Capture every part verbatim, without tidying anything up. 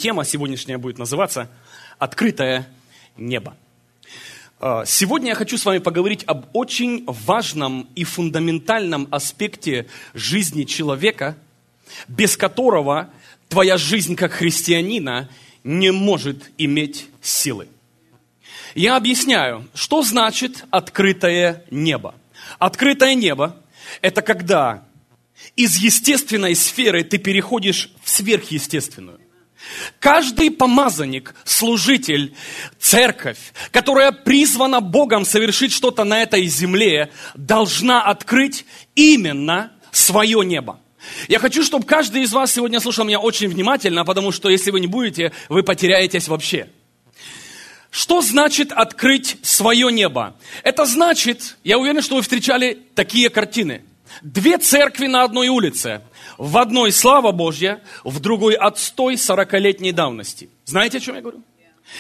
Тема сегодняшняя будет называться «Открытое небо». Сегодня я хочу с вами поговорить об очень важном и фундаментальном аспекте жизни человека, без которого твоя жизнь как христианина не может иметь силы. Я объясняю, что значит открытое небо. Открытое небо – это когда из естественной сферы ты переходишь в сверхъестественную. Каждый помазанник, служитель, церковь, которая призвана Богом совершить что-то на этой земле, должна открыть именно свое небо. Я хочу, чтобы каждый из вас сегодня слушал меня очень внимательно, потому что если вы не будете, вы потеряетесь вообще. Что значит открыть свое небо? Это значит, я уверен, что вы встречали такие картины. Две церкви на одной улице. В одной слава Божья, в другой отстой сорокалетней давности. Знаете, о чем я говорю?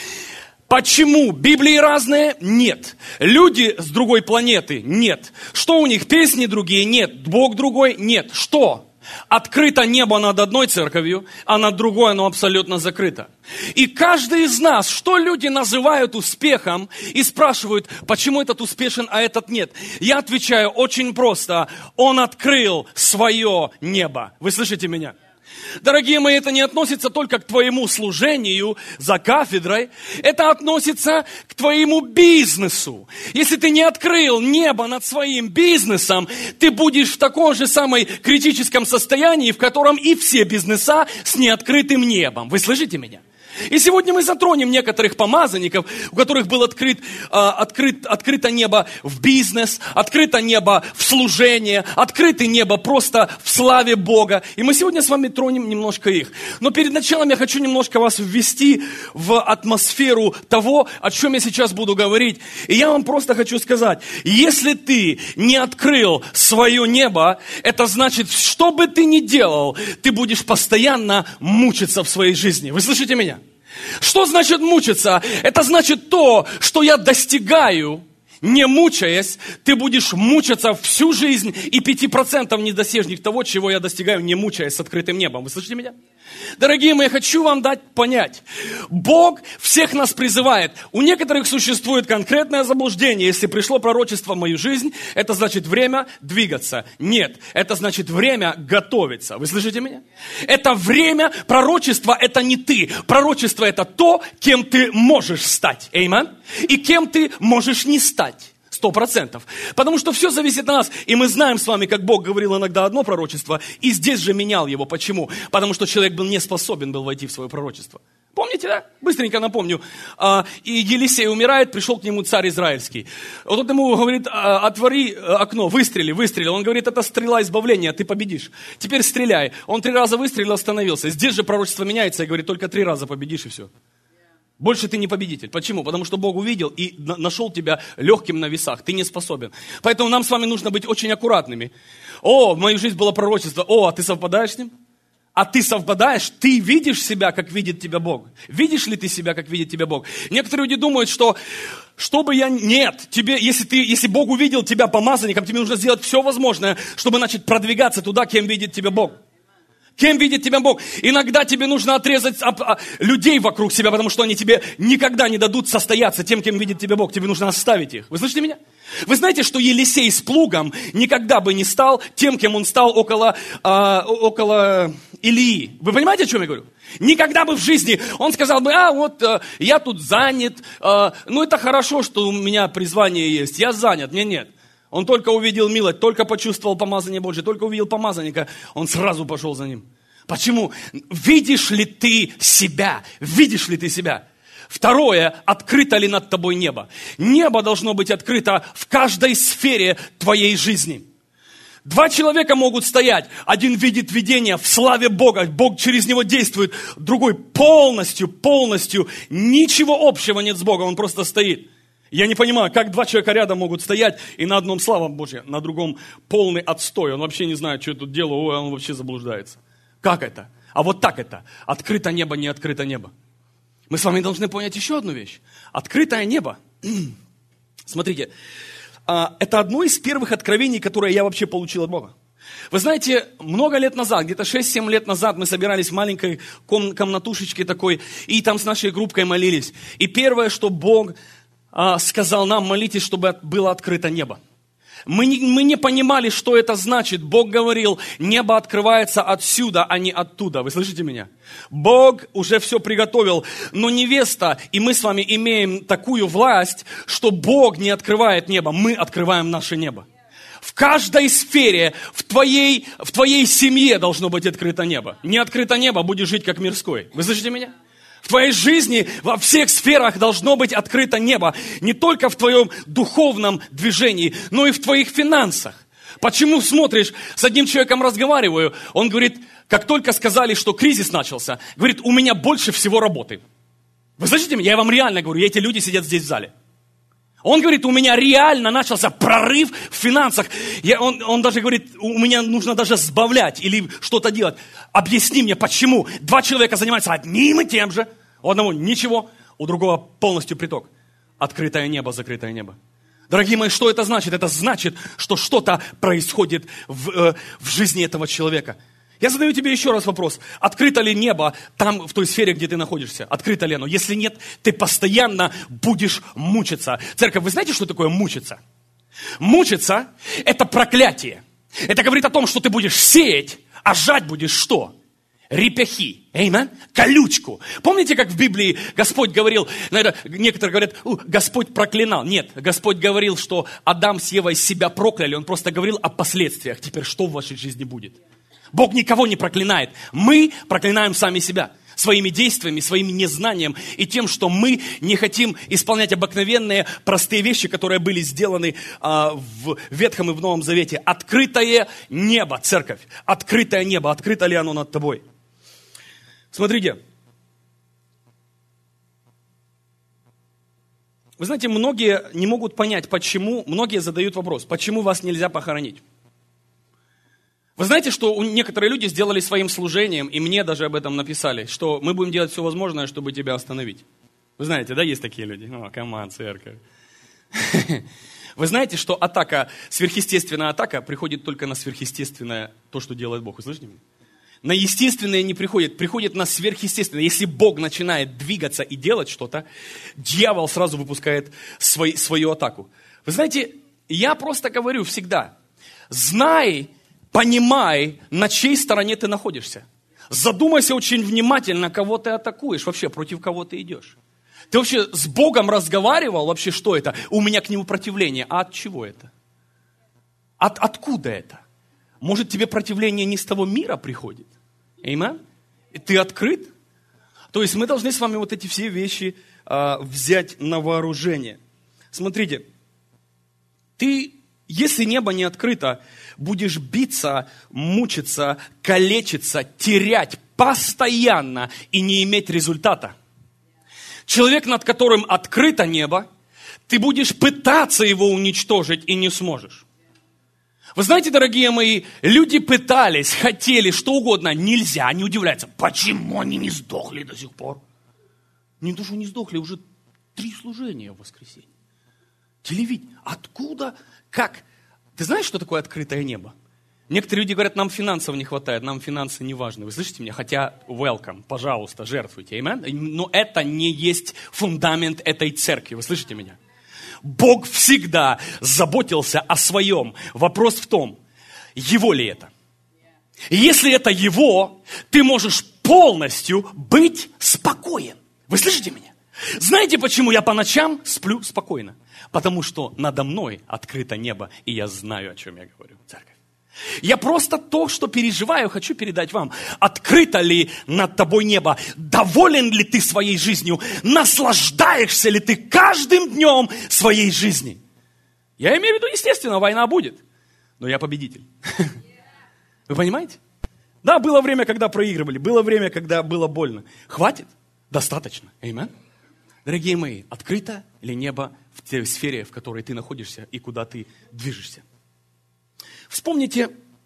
Почему? Библии разные? Нет. Люди с другой планеты? Нет. Что у них? Песни другие? Нет. Бог другой? Нет. Что? Открыто небо над одной церковью, а над другой оно абсолютно закрыто. И каждый из нас, что люди называют успехом, и спрашивают, почему этот успешен, а этот нет. Я отвечаю очень просто. Он открыл свое небо. Вы слышите меня? Дорогие мои, это не относится только к твоему служению за кафедрой, это относится к твоему бизнесу. Если ты не открыл небо над своим бизнесом, ты будешь в таком же самом критическом состоянии, в котором и все бизнеса с неоткрытым небом. Вы слышите меня? И сегодня мы затронем некоторых помазанников, у которых было открыт, открыт, открыто небо в бизнес, открыто небо в служение, открыто небо просто в славе Бога. И мы сегодня с вами тронем немножко их. Но перед началом я хочу немножко вас ввести в атмосферу того, о чем я сейчас буду говорить. И я вам просто хочу сказать, если ты не открыл свое небо, это значит, что бы ты ни делал, ты будешь постоянно мучиться в своей жизни. Вы слышите меня? Что значит мучиться? Это значит то, что я достигаю, не мучаясь, ты будешь мучиться всю жизнь и пяти процентов не достигнешь того, чего я достигаю, не мучаясь с открытым небом. Вы слышите меня? Дорогие мои, я хочу вам дать понять. Бог всех нас призывает. У некоторых существует конкретное заблуждение. Если пришло пророчество в мою жизнь, это значит время двигаться. Нет, это значит время готовиться. Вы слышите меня? Это время пророчества, это не ты. Пророчество это то, кем ты можешь стать. Аминь. И кем ты можешь не стать. Сто процентов. Потому что все зависит от нас. И мы знаем с вами, как Бог говорил иногда одно пророчество, и здесь же менял его. Почему? Потому что человек был не способен был войти в свое пророчество. Помните, да? Быстренько напомню. И Елисей умирает, пришел к нему царь израильский. Вот он ему говорит, отвори окно, выстрели, выстрелил. Он говорит, это стрела избавления, ты победишь. Теперь стреляй. Он три раза выстрелил, остановился. Здесь же пророчество меняется и говорит, только три раза победишь и все. Больше ты не победитель. Почему? Потому что Бог увидел и нашел тебя легким на весах. Ты не способен. Поэтому нам с вами нужно быть очень аккуратными. О, в мою жизнь было пророчество. О, а ты совпадаешь с ним? А ты совпадаешь? Ты видишь себя, как видит тебя Бог? Видишь ли ты себя, как видит тебя Бог? Некоторые люди думают, что чтобы я... Нет, тебе, если, ты, если Бог увидел тебя помазанником, тебе нужно сделать все возможное, чтобы начать продвигаться туда, кем видит тебя Бог. Кем видит тебя Бог? Иногда тебе нужно отрезать людей вокруг себя, потому что они тебе никогда не дадут состояться тем, кем видит тебя Бог. Тебе нужно оставить их. Вы слышите меня? Вы знаете, что Елисей с плугом никогда бы не стал тем, кем он стал около, а, около Илии. Вы понимаете, о чем я говорю? Никогда бы в жизни он сказал бы, а вот а, я тут занят, а, ну это хорошо, что у меня призвание есть, я занят, мне нет. Он только увидел милость, только почувствовал помазание Божье, только увидел помазанника, он сразу пошел за ним. Почему? Видишь ли ты себя? Видишь ли ты себя? Второе, открыто ли над тобой небо? Небо должно быть открыто в каждой сфере твоей жизни. Два человека могут стоять. Один видит видение в славе Бога. Бог через него действует. Другой полностью, полностью ничего общего нет с Богом. Он просто стоит. Я не понимаю, как два человека рядом могут стоять, и на одном слава Божья, на другом полный отстой. Он вообще не знает, что я тут делаю, ой, он вообще заблуждается. Как это? А вот так это. Открыто небо, не открыто небо. Мы с вами должны понять еще одну вещь. Открытое небо. Смотрите, это одно из первых откровений, которое я вообще получил от Бога. Вы знаете, много лет назад, где-то шесть-семь лет назад мы собирались в маленькой ком- комнатушечке такой, и там с нашей группкой молились. И первое, что Бог а, сказал нам, молитесь, чтобы было открыто небо. Мы не, мы не понимали, что это значит. Бог говорил, небо открывается отсюда, а не оттуда. Вы слышите меня? Бог уже все приготовил. Но невеста, и мы с вами имеем такую власть, что Бог не открывает небо, мы открываем наше небо. В каждой сфере, в твоей, в твоей семье должно быть открыто небо. Не открыто небо, будешь жить как мирской. Вы слышите меня? В твоей жизни во всех сферах должно быть открыто небо. Не только в твоем духовном движении, но и в твоих финансах. Почему смотришь, с одним человеком разговариваю, он говорит, как только сказали, что кризис начался, говорит, у меня больше всего работы. Вы слышите меня? Я вам реально говорю, эти люди сидят здесь в зале. Он говорит, у меня реально начался прорыв в финансах. Я, он, он даже говорит, у меня нужно даже сбавлять или что-то делать. Объясни мне, почему? Два человека занимаются одним и тем же. У одного ничего, у другого полностью приток. Открытое небо, закрытое небо. Дорогие мои, что это значит? Это значит, что что-то происходит в, э, в жизни этого человека. Я задаю тебе еще раз вопрос. Открыто ли небо там, в той сфере, где ты находишься? Открыто ли оно? Если нет, ты постоянно будешь мучиться. Церковь, вы знаете, что такое мучиться? Мучиться – это проклятие. Это говорит о том, что ты будешь сеять, а жать будешь что? Репяхи. Эймен? Колючку. Помните, как в Библии Господь говорил, наверное, некоторые говорят, Господь проклинал. Нет, Господь говорил, что Адам с Евой себя прокляли. Он просто говорил о последствиях. Теперь что в вашей жизни будет? Бог никого не проклинает. Мы проклинаем сами себя. Своими действиями, своим незнанием и тем, что мы не хотим исполнять обыкновенные, простые вещи, которые были сделаны а, в Ветхом и в Новом Завете. Открытое небо, церковь. Открытое небо. Открыто ли оно над тобой? Смотрите. Вы знаете, многие не могут понять, почему, многие задают вопрос, почему вас нельзя похоронить? Вы знаете, что некоторые люди сделали своим служением, и мне даже об этом написали, что мы будем делать все возможное, чтобы тебя остановить. Вы знаете, да, есть такие люди? О, команд, церковь. Вы знаете, что атака, сверхъестественная атака приходит только на сверхъестественное, то, что делает Бог. Вы слышите меня? На естественное не приходит, приходит на сверхъестественное. Если Бог начинает двигаться и делать что-то, дьявол сразу выпускает свой, свою атаку. Вы знаете, я просто говорю всегда, знай, понимай, на чьей стороне ты находишься. Задумайся очень внимательно, кого ты атакуешь, вообще против кого ты идешь. Ты вообще с Богом разговаривал, вообще что это? У меня к Нему противление. А от чего это? От, откуда это? Может, тебе противление не с того мира приходит? Аминь? И ты открыт? То есть мы должны с вами вот эти все вещи а, взять на вооружение. Смотрите, ты, если небо не открыто, будешь биться, мучиться, калечиться, терять постоянно и не иметь результата. Человек, над которым открыто небо, ты будешь пытаться его уничтожить и не сможешь. Вы знаете, дорогие мои, люди пытались, хотели, что угодно, нельзя, они удивляются, почему они не сдохли до сих пор? Не то, что не сдохли, уже три служения в воскресенье. Телевидение. Откуда? Как? Ты знаешь, что такое открытое небо? Некоторые люди говорят, нам финансов не хватает, нам финансы не важны. Вы слышите меня? Хотя, welcome, пожалуйста, жертвуйте. Amen? Но это не есть фундамент этой церкви. Вы слышите меня? Бог всегда заботился о своем. Вопрос в том, Его ли это? Если это Его, ты можешь полностью быть спокоен. Вы слышите меня? Знаете, почему я по ночам сплю спокойно? Потому что надо мной открыто небо, и я знаю, о чем я говорю, церковь. Я просто то, что переживаю, хочу передать вам. Открыто ли над тобой небо? Доволен ли ты своей жизнью? Наслаждаешься ли ты каждым днем своей жизни? Я имею в виду, естественно, война будет. Но я победитель. Вы понимаете? Да, было время, когда проигрывали. Было время, когда было больно. Хватит? Достаточно. Аминь. Дорогие мои, открыто ли небо в той сфере, в которой ты находишься и куда ты движешься? Вспомните,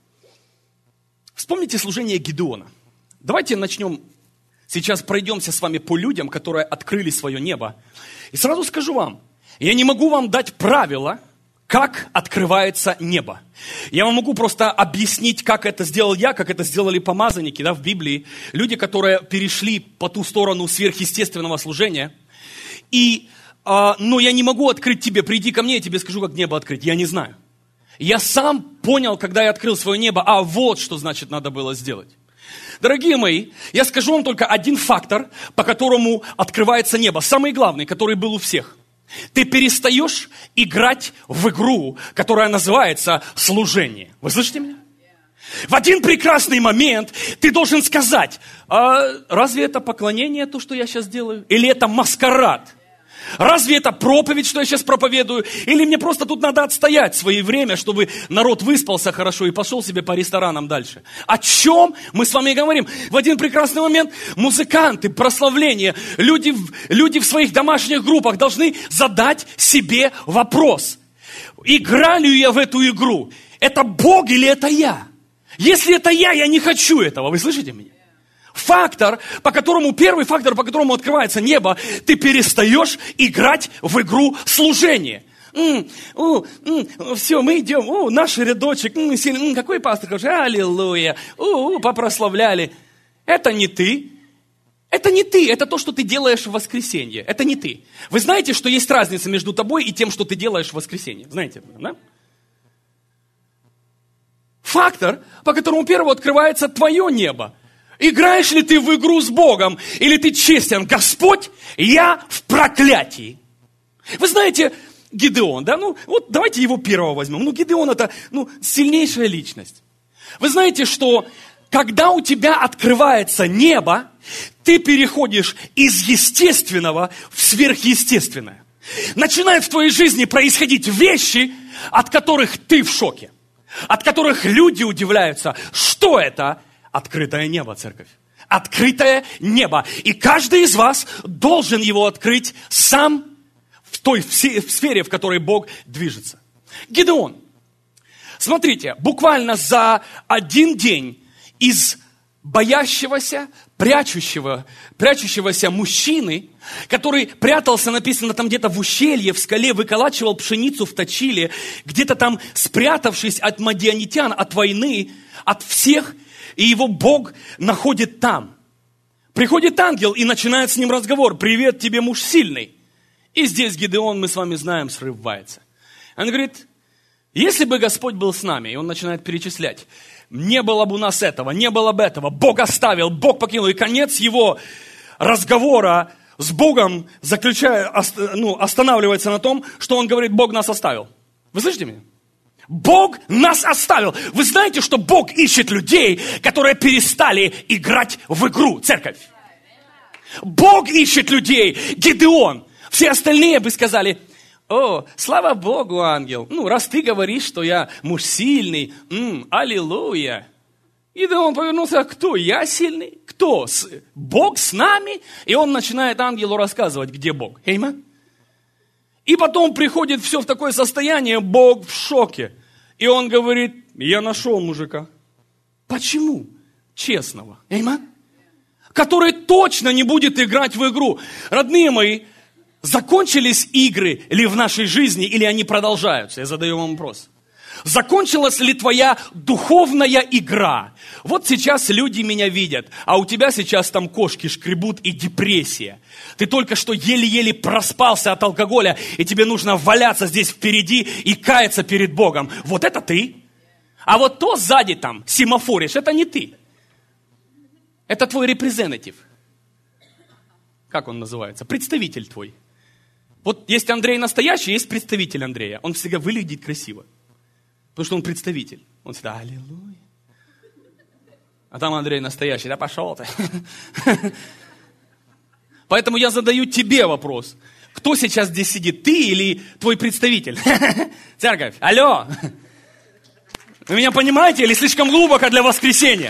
вспомните служение Гедеона. Давайте начнем, сейчас пройдемся с вами по людям, которые открыли свое небо. И сразу скажу вам, я не могу вам дать правила, Как открывается небо? Я вам могу просто объяснить, как это сделал я, как это сделали помазанники, да, в Библии. Люди, которые перешли по ту сторону сверхъестественного служения. И, а, но я не могу открыть тебе, приди ко мне, я тебе скажу, как небо открыть. Я не знаю. Я сам понял, когда я открыл свое небо, а вот что значит надо было сделать. Дорогие мои, я скажу вам только один фактор, по которому открывается небо. Самый главный, который был у всех. Ты перестаешь играть в игру, которая называется служение. Вы слышите меня? В один прекрасный момент ты должен сказать, а разве это поклонение, то, что я сейчас делаю? Или это маскарад? Разве это проповедь, что я сейчас проповедую? Или мне просто тут надо отстоять свое время, чтобы народ выспался хорошо и пошел себе по ресторанам дальше? О чем мы с вами говорим? В один прекрасный момент музыканты, прославление, люди, люди в своих домашних группах должны задать себе вопрос. Играю ли я в эту игру? Это Бог или это я? Если это я, я не хочу этого. Вы слышите меня? Фактор, по которому, первый фактор, по которому открывается небо, ты перестаешь играть в игру служения. М, у, м, все, мы идем, у, наш рядочек, м, сильный, м, какой пастор хороший, аллилуйя, у, у, попрославляли. Это не ты, это не ты, это то, что ты делаешь в воскресенье, это не ты. Вы знаете, что есть разница между тобой и тем, что ты делаешь в воскресенье? Знаете, да? Фактор, по которому первым открывается твое небо. Играешь ли ты в игру с Богом, или ты честен? Господь, я в проклятии. Вы знаете, Гидеон, да, ну вот давайте его первого возьмем. Ну Гидеон это, ну, сильнейшая личность. Вы знаете, что когда у тебя открывается небо, ты переходишь из естественного в сверхъестественное. Начинают в твоей жизни происходить вещи, от которых ты в шоке, от которых люди удивляются. Что это? Открытое небо, церковь. Открытое небо. И каждый из вас должен его открыть сам в той в сфере, в которой Бог движется. Гидеон. Смотрите, буквально за один день из боящегося, прячущего, прячущегося мужчины, который прятался, написано там где-то в ущелье, в скале, выколачивал пшеницу в точиле, где-то там спрятавшись от мадианитян, от войны, от всех, и его Бог находит там. Приходит ангел и начинает с ним разговор. «Привет тебе, муж сильный». И здесь Гидеон, мы с вами знаем, срывается. Он говорит, если бы Господь был с нами, и он начинает перечислять, не было бы у нас этого, не было бы этого, Бог оставил, Бог покинул. И конец его разговора с Богом заключая, ну, останавливается на том, что он говорит, Бог нас оставил. Вы слышите меня? Бог нас оставил. Вы знаете, что Бог ищет людей, которые перестали играть в игру, церковь. Бог ищет людей. Гидеон. Все остальные бы сказали, о, слава Богу, ангел. Ну, раз ты говоришь, что я муж сильный, м, аллилуйя. Гидеон повернулся, кто? Я сильный? Кто? С... Бог с нами? И он начинает ангелу рассказывать, где Бог. Эймен? И потом приходит все в такое состояние, Бог в шоке. И он говорит, я нашел мужика. Почему? Честного. Эймен? Который точно не будет играть в игру. Родные мои, закончились игры ли в нашей жизни, или они продолжаются? Я задаю вам вопрос. Закончилась ли твоя духовная игра? Вот сейчас люди меня видят, а у тебя сейчас там кошки шкребут и депрессия. Ты только что еле-еле проспался от алкоголя, и тебе нужно валяться здесь впереди и каяться перед Богом. Вот это ты. А вот то сзади там семафоришь, это не ты. Это твой репрезентатив. Как он называется? Представитель твой. Вот есть Андрей настоящий, есть представитель Андрея. Он всегда выглядит красиво. Потому что он представитель. Он всегда, аллилуйя. А там Андрей настоящий. Да пошел ты. Поэтому я задаю тебе вопрос. Кто сейчас здесь сидит? Ты или твой представитель? Церковь, алло. Вы меня понимаете или слишком глубоко для воскресения?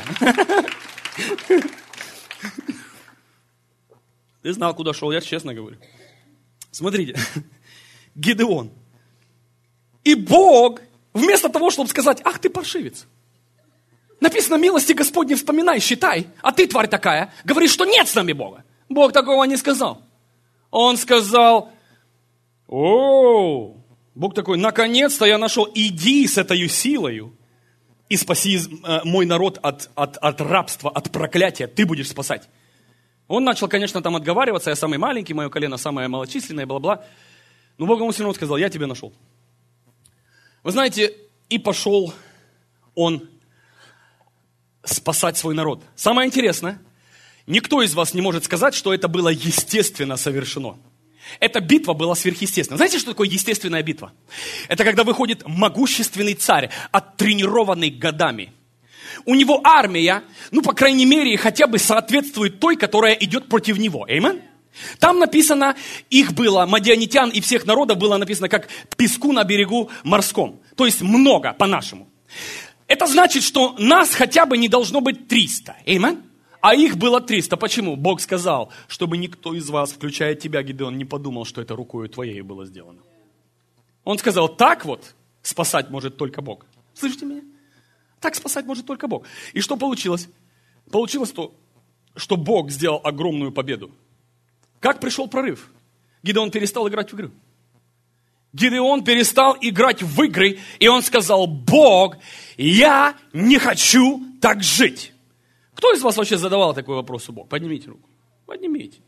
Ты знал, куда шел, я честно говорю. Смотрите. Гидеон. И Бог... Вместо того, чтобы сказать, ах ты паршивец. Написано, милости Господни вспоминай, считай. А ты, тварь такая, говоришь, что нет с нами Бога. Бог такого не сказал. Он сказал, о, Бог такой, наконец-то я нашел, иди с этой силою и спаси э, мой народ от, от, от рабства, от проклятия, ты будешь спасать. Он начал, конечно, там отговариваться, я самый маленький, мое колено самое малочисленное, бла-бла. Но Бог ему все равно сказал, я тебя нашел. Вы знаете, и пошел он спасать свой народ. Самое интересное, никто из вас не может сказать, что это было естественно совершено. Эта битва была сверхъестественна. Знаете, что такое естественная битва? Это когда выходит могущественный царь, оттренированный годами. У него армия, ну, по крайней мере, хотя бы соответствует той, которая идет против него. Аминь? Там написано, их было, мадианитян и всех народов было написано, как песку на берегу морском. То есть много, по-нашему. Это значит, что нас хотя бы не должно быть триста. Аминь? А их было триста. Почему? Бог сказал, чтобы никто из вас, включая тебя, Гидеон, не подумал, что это рукою твоей было сделано. Он сказал, так вот спасать может только Бог. Слышите меня? Так спасать может только Бог. И что получилось? Получилось то, что Бог сделал огромную победу. Как пришел прорыв? Гидеон перестал играть в игры. Гидеон перестал играть в игры, и он сказал, Бог, я не хочу так жить. Кто из вас вообще задавал такой вопрос у Бога? Поднимите руку. Поднимите.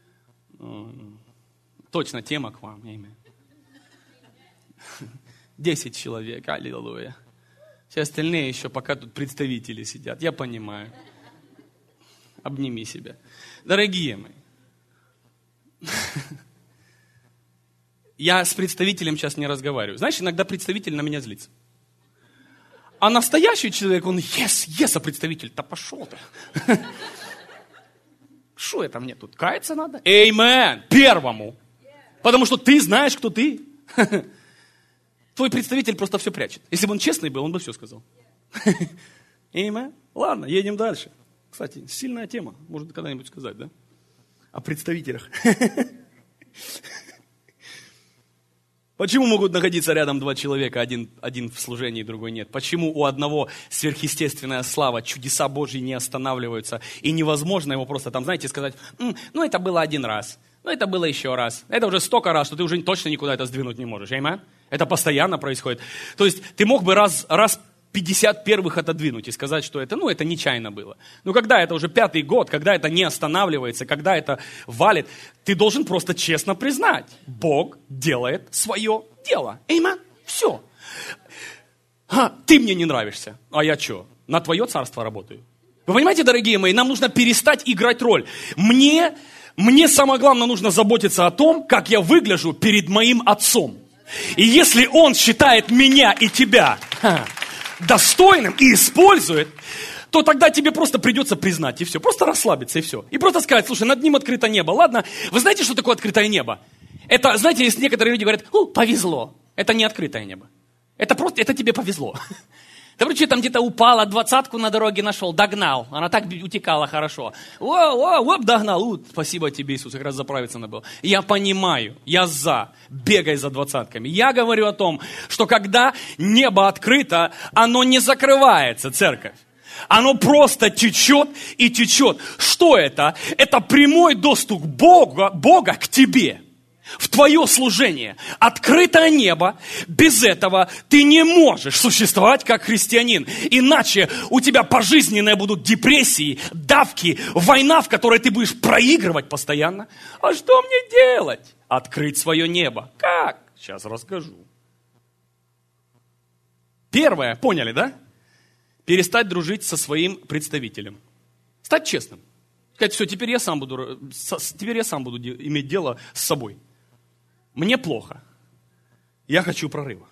Точно, тема к вам. Десять человек, аллилуйя. Все остальные еще пока тут представители сидят. Я понимаю. Обними себя. Дорогие мои, я с представителем сейчас не разговариваю. Знаешь, иногда представитель на меня злится. А настоящий человек, он, yes, yes, а представитель-то пошел ты. Что это мне тут, каяться надо? Эймен, первому. Потому что ты знаешь, кто ты. Твой представитель просто все прячет. Если бы он честный был, он бы все сказал. Эймен. Ладно, едем дальше. Кстати, сильная тема, можно когда-нибудь сказать, да? О представителях. Почему могут находиться рядом два человека, один, один в служении, другой нет? Почему у одного сверхъестественная слава, чудеса Божьи не останавливаются, и невозможно его просто там, знаете, сказать, М, ну это было один раз, ну это было еще раз, это уже столько раз, что ты уже точно никуда это сдвинуть не можешь, аминь? Это постоянно происходит. То есть ты мог бы раз, раз пятьдесят первых отодвинуть и сказать, что это, ну, это нечаянно было. Но когда это уже пятый год, когда это не останавливается, когда это валит, ты должен просто честно признать, Бог делает свое дело. Аминь. Все. А, ты мне не нравишься. А я что? На твое царство работаю. Вы понимаете, дорогие мои, нам нужно перестать играть роль. Мне, мне самое главное нужно заботиться о том, как я выгляжу перед моим отцом. И если он считает меня и тебя достойным и использует, то тогда тебе просто придется признать, и все. Просто расслабиться, и все. И просто сказать, слушай, над ним открыто небо. Ладно, вы знаете, что такое открытое небо? Это, знаете, если некоторые люди говорят, ну, повезло. Это не открытое небо. Это просто, это тебе повезло. Ты вроде там где-то упала, двадцатку на дороге нашел, догнал. Она так утекала хорошо. О, о, оп, догнал. У, спасибо тебе, Иисус, как раз заправиться надо было. Я понимаю, я за, бегай за двадцатками. Я говорю о том, что когда небо открыто, оно не закрывается, церковь. Оно просто течет и течет. Что это? Это прямой доступ Бога, Бога к тебе. В твое служение. Открытое небо. Без этого ты не можешь существовать как христианин. Иначе у тебя пожизненные будут депрессии, давки, война, в которой ты будешь проигрывать постоянно. А что мне делать? Открыть свое небо. Как? Сейчас расскажу. Первое, поняли, да? Перестать дружить со своим представителем. Стать честным. Сказать, все, теперь я сам буду, теперь я сам буду иметь дело с собой. Мне плохо. Я хочу прорыва.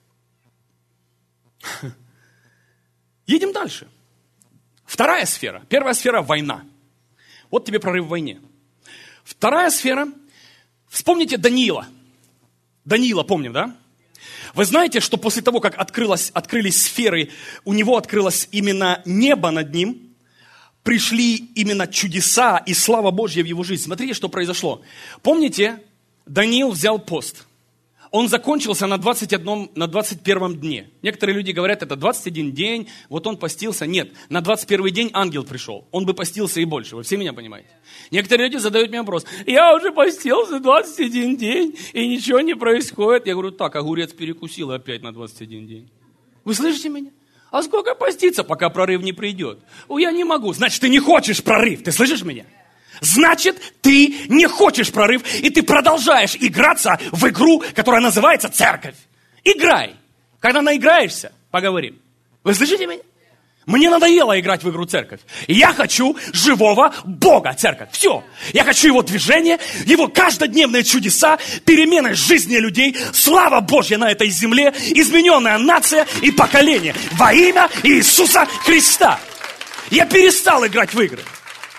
Едем дальше. Вторая сфера. Первая сфера – война. Вот тебе прорыв в войне. Вторая сфера – вспомните Даниила. Даниила помним, да? Вы знаете, что после того, как открылось, открылись сферы, у него открылось именно небо над ним, пришли именно чудеса и слава Божья в его жизнь. Смотрите, что произошло. Помните, Даниил взял пост. он закончился на двадцать одном, на двадцать первом дне. Некоторые люди говорят, это двадцать один день, вот он постился. Нет, на двадцать первый день ангел пришел. Он бы постился и больше. Вы все меня понимаете? Некоторые люди задают мне вопрос. Я уже постился двадцать один день, и ничего не происходит. Я говорю, так, огурец перекусил опять на двадцать один день. Вы слышите меня? А сколько поститься, пока прорыв не придет? О, я не могу. Значит, ты не хочешь прорыв. Ты слышишь меня? Значит, ты не хочешь прорыв, и ты продолжаешь играться в игру, которая называется церковь. Играй. Когда наиграешься, поговорим. Вы слышите меня? Мне надоело играть в игру церковь. Я хочу живого Бога, церковь. Все. Я хочу Его движение, Его каждодневные чудеса, перемены жизни людей, слава Божья на этой земле, измененная нация и поколение. Во имя Иисуса Христа. Я перестал играть в игры.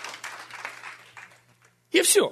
И все.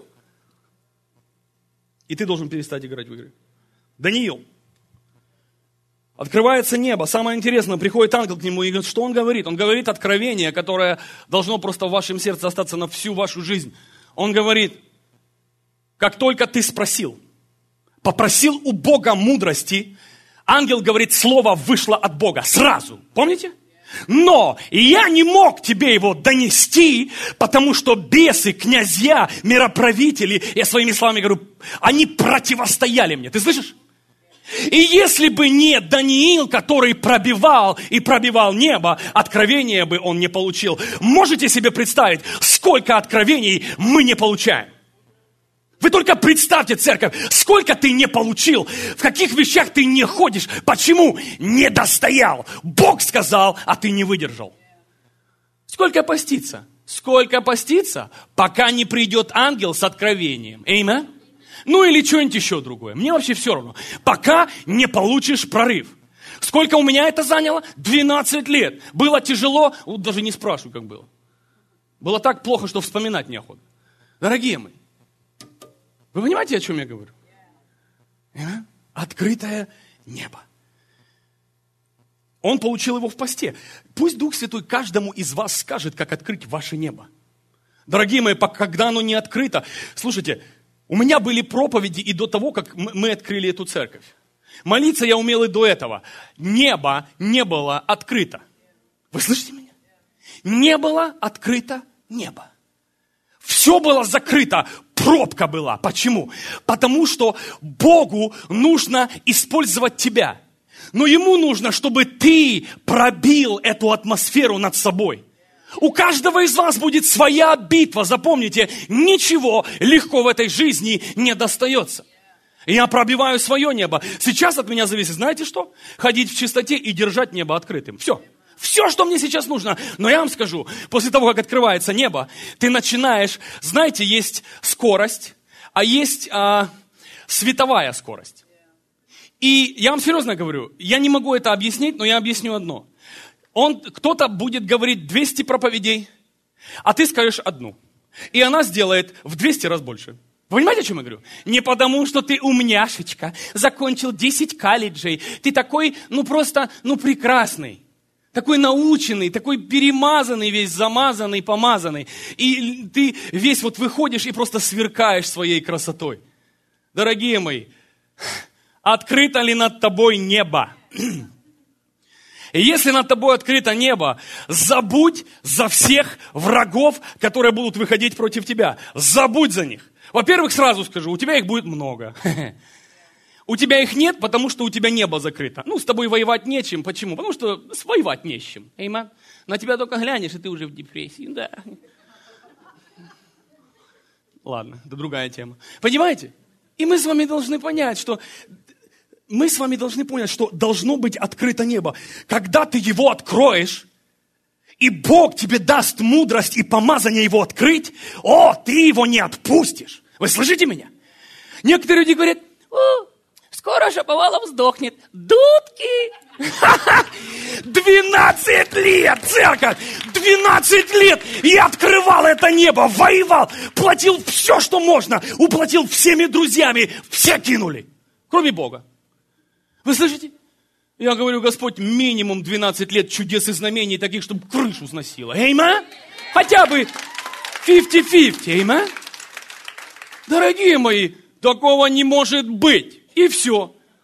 И ты должен перестать играть в игры. Даниил. Открывается небо. Самое интересное, приходит ангел к нему и говорит, что он говорит? Он говорит откровение, которое должно просто в вашем сердце остаться на всю вашу жизнь. Он говорит, как только ты спросил, попросил у Бога мудрости, ангел говорит, слово вышло от Бога сразу. Помните? Но я не мог тебе его донести, потому что бесы, князья, мироправители, я своими словами говорю, они противостояли мне. Ты слышишь? И если бы не Даниил, который пробивал и пробивал небо, откровения бы он не получил. Можете себе представить, сколько откровений мы не получаем? Вы только представьте, церковь, сколько ты не получил, в каких вещах ты не ходишь. Почему? Не достоял. Бог сказал, а ты не выдержал. Сколько поститься? Сколько поститься, пока не придет ангел с откровением. Эймен? Ну или что-нибудь еще другое. Мне вообще все равно. Пока не получишь прорыв. Сколько у меня это заняло? двенадцать лет. Было тяжело, вот даже не спрашиваю, как было. Было так плохо, что вспоминать неохота. Дорогие мои, вы понимаете, о чем я говорю? Открытое небо. Он получил его в посте. Пусть Дух Святой каждому из вас скажет, как открыть ваше небо. Дорогие мои, когда оно не открыто. Слушайте, у меня были проповеди и до того, как мы открыли эту церковь. Молиться я умел и до этого. Небо не было открыто. Вы слышите меня? Не было открыто небо. Все было закрыто, пробка была. Почему? Потому что Богу нужно использовать тебя. Но Ему нужно, чтобы ты пробил эту атмосферу над собой. У каждого из вас будет своя битва. Запомните, ничего легко в этой жизни не достается. Я пробиваю свое небо. Сейчас от меня зависит, знаете что? Ходить в чистоте и держать небо открытым. Все. Все, что мне сейчас нужно. Но я вам скажу, после того, как открывается небо, ты начинаешь, знаете, есть скорость, а есть а, световая скорость. И я вам серьезно говорю, я не могу это объяснить, но я объясню одно. Он, кто-то будет говорить двести проповедей, а ты скажешь одну. И она сделает в двести раз больше. Вы понимаете, о чем я говорю? Не потому, что ты умняшечка, закончил десять колледжей. Ты такой, ну просто, ну прекрасный. Такой наученный, такой перемазанный весь, замазанный, помазанный. И ты весь вот выходишь и просто сверкаешь своей красотой. Дорогие мои, открыто ли над тобой небо? И если над тобой открыто небо, забудь за всех врагов, которые будут выходить против тебя. Забудь за них. Во-первых, сразу скажу, у тебя их будет много. У тебя их нет, потому что у тебя небо закрыто. Ну, с тобой воевать нечем. Почему? Потому что воевать не с чем. Эйман. На тебя только глянешь, и ты уже в депрессии. Да. Ладно, это другая тема. Понимаете? И мы с вами должны понять, что... Мы с вами должны понять, что должно быть открыто небо. Когда ты его откроешь, и Бог тебе даст мудрость и помазание его открыть, о, ты его не отпустишь. Вы слышите меня? Некоторые люди говорят, о, скоро Шаповалов сдохнет. Дудки! двенадцать лет, церковь! двенадцать лет я открывал это небо, воевал, платил все, что можно, уплатил всеми друзьями, все кинули, кроме Бога. Вы слышите? Я говорю, Господь, минимум двенадцать лет чудес и знамений таких, чтобы крышу сносило. Эйма? Хотя бы пятьдесят на пятьдесят, эйма? Дорогие мои, такого не может быть. И все.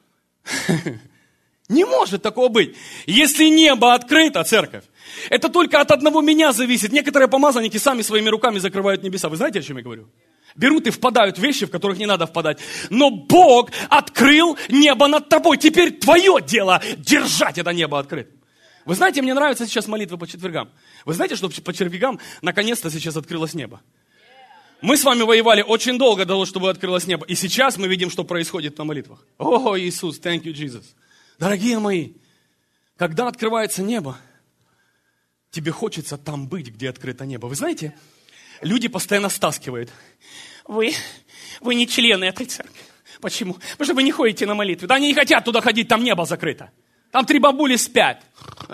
Не может такого быть. Если небо открыто, церковь, это только от одного меня зависит. Некоторые помазанники сами своими руками закрывают небеса. Вы знаете, о чем я говорю? Берут и впадают в вещи, в которых не надо впадать. Но Бог открыл небо над тобой. Теперь твое дело держать это небо открытым. Вы знаете, мне нравятся сейчас молитвы по четвергам. Вы знаете, что по четвергам наконец-то сейчас открылось небо? Мы с вами воевали очень долго для того, чтобы открылось небо. И сейчас мы видим, что происходит на молитвах. О, Иисус, thank you, Jesus. Дорогие мои, когда открывается небо, тебе хочется там быть, где открыто небо. Вы знаете, люди постоянно стаскивают. Вы, вы не члены этой церкви. Почему? Потому что вы не ходите на молитву. Да они не хотят туда ходить, там небо закрыто. Там три бабули спят.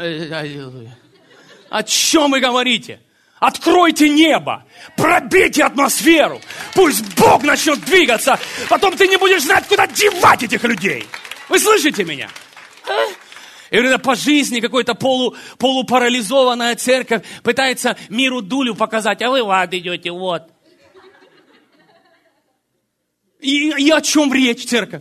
О чем вы говорите? Откройте небо, пробейте атмосферу. Пусть Бог начнет двигаться. Потом ты не будешь знать, куда девать этих людей. Вы слышите меня? И это по жизни какой-то полу, полупарализованная церковь пытается миру дулю показать, а вы в ад идете, вот. И, и о чем речь, церковь?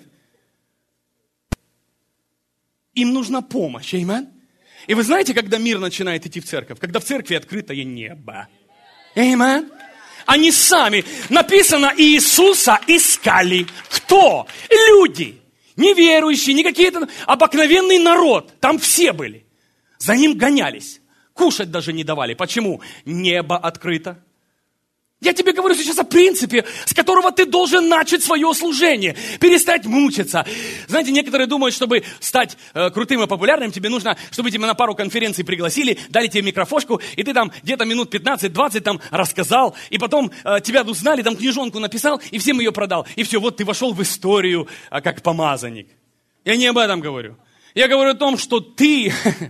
Им нужна помощь, аминь. И вы знаете, когда мир начинает идти в церковь? Когда в церкви открытое небо. Аминь. Они сами, написано, Иисуса искали. Кто? Люди. Неверующие, не какие-то обыкновенный народ. Там все были. За ним гонялись. Кушать даже не давали. Почему? Небо открыто. Я тебе говорю сейчас о принципе, с которого ты должен начать свое служение. Перестать мучиться. Знаете, некоторые думают, чтобы стать э, крутым и популярным, тебе нужно, чтобы тебя на пару конференций пригласили, дали тебе микрофошку, и ты там где-то минут пятнадцать-двадцать там рассказал, и потом э, тебя узнали, там книжонку написал, и всем ее продал. И все, вот ты вошел в историю э, как помазанник. Я не об этом говорю. Я говорю о том, что ты,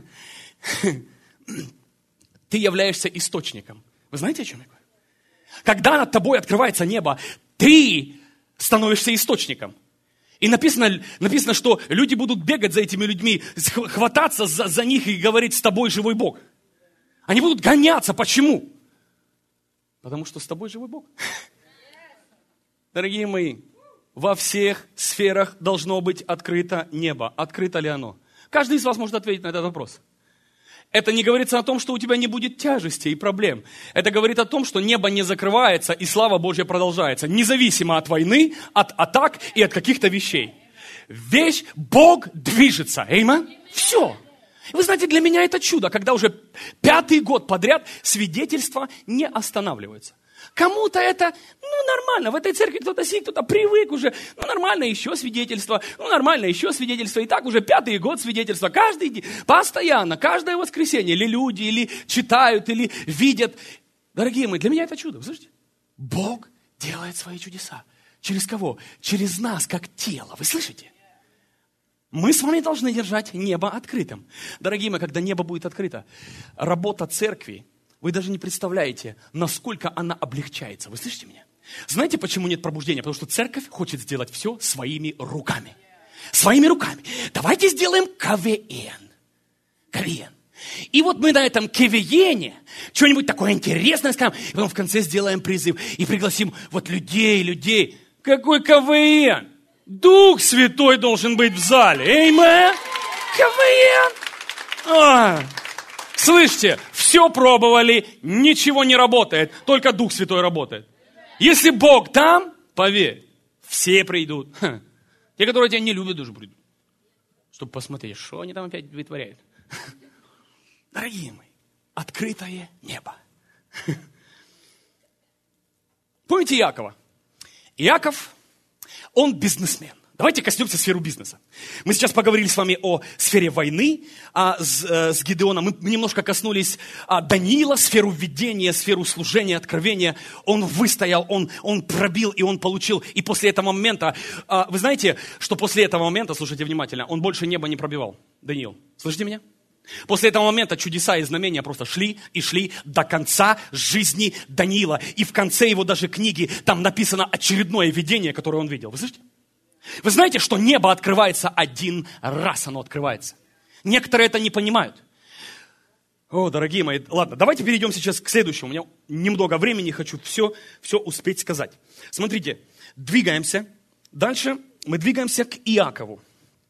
ты являешься источником. Вы знаете, о чем я говорю? Когда над тобой открывается небо, ты становишься источником. И написано, написано, что люди будут бегать за этими людьми, хвататься за, за них и говорить: с тобой живой Бог. Они будут гоняться. Почему? Потому что с тобой живой Бог. Дорогие мои, во всех сферах должно быть открыто небо. Открыто ли оно? Каждый из вас может ответить на этот вопрос. Это не говорится о том, что у тебя не будет тяжести и проблем. Это говорит о том, что небо не закрывается и слава Божья продолжается. Независимо от войны, от атак и от каких-то вещей. Вещь, Бог движется. Аминь. Все. Вы знаете, для меня это чудо, когда уже пятый год подряд свидетельства не останавливаются. Кому-то это, ну, нормально, в этой церкви кто-то сидит, кто-то привык уже, ну, нормально, еще свидетельство, ну, нормально, еще свидетельство, и так уже пятый год свидетельства, каждый день, постоянно, каждое воскресенье, или люди, или читают, или видят. Дорогие мои, для меня это чудо, вы слышите? Бог делает свои чудеса. Через кого? Через нас, как тело, вы слышите? Мы с вами должны держать небо открытым. Дорогие мои, когда небо будет открыто, работа церкви, вы даже не представляете, насколько она облегчается. Вы слышите меня? Знаете, почему нет пробуждения? Потому что церковь хочет сделать все своими руками. Своими руками. Давайте сделаем КВН. КВН. И вот мы на этом КВНе что-нибудь такое интересное скажем, и потом в конце сделаем призыв. И пригласим вот людей, людей. Какой КВН? Дух Святой должен быть в зале. Эймэ? КВН. А, слышите? Все пробовали, ничего не работает, только Дух Святой работает. Если Бог там, поверь, все придут. Ха. Те, которые тебя не любят, даже придут. Чтобы посмотреть, что они там опять вытворяют. Дорогие мои, открытое небо. Помните Иакова? Иаков, он бизнесмен. Давайте коснемся сферы бизнеса. Мы сейчас поговорили с вами о сфере войны а, с, а, с Гидеоном. Мы немножко коснулись а, Даниила, сферу ведения, сферу служения, откровения. Он выстоял, он, он пробил, и он получил. И после этого момента, а, вы знаете, что после этого момента, слушайте внимательно, он больше неба не пробивал, Даниил. Слышите меня? После этого момента чудеса и знамения просто шли и шли до конца жизни Даниила. И в конце его даже книги там написано очередное видение, которое он видел. Вы слышите? Вы знаете, что небо открывается один раз, оно открывается. Некоторые это не понимают. О, дорогие мои, ладно, давайте перейдем сейчас к следующему. У меня немного времени, хочу все, все успеть сказать. Смотрите, двигаемся. Дальше мы двигаемся к Иакову.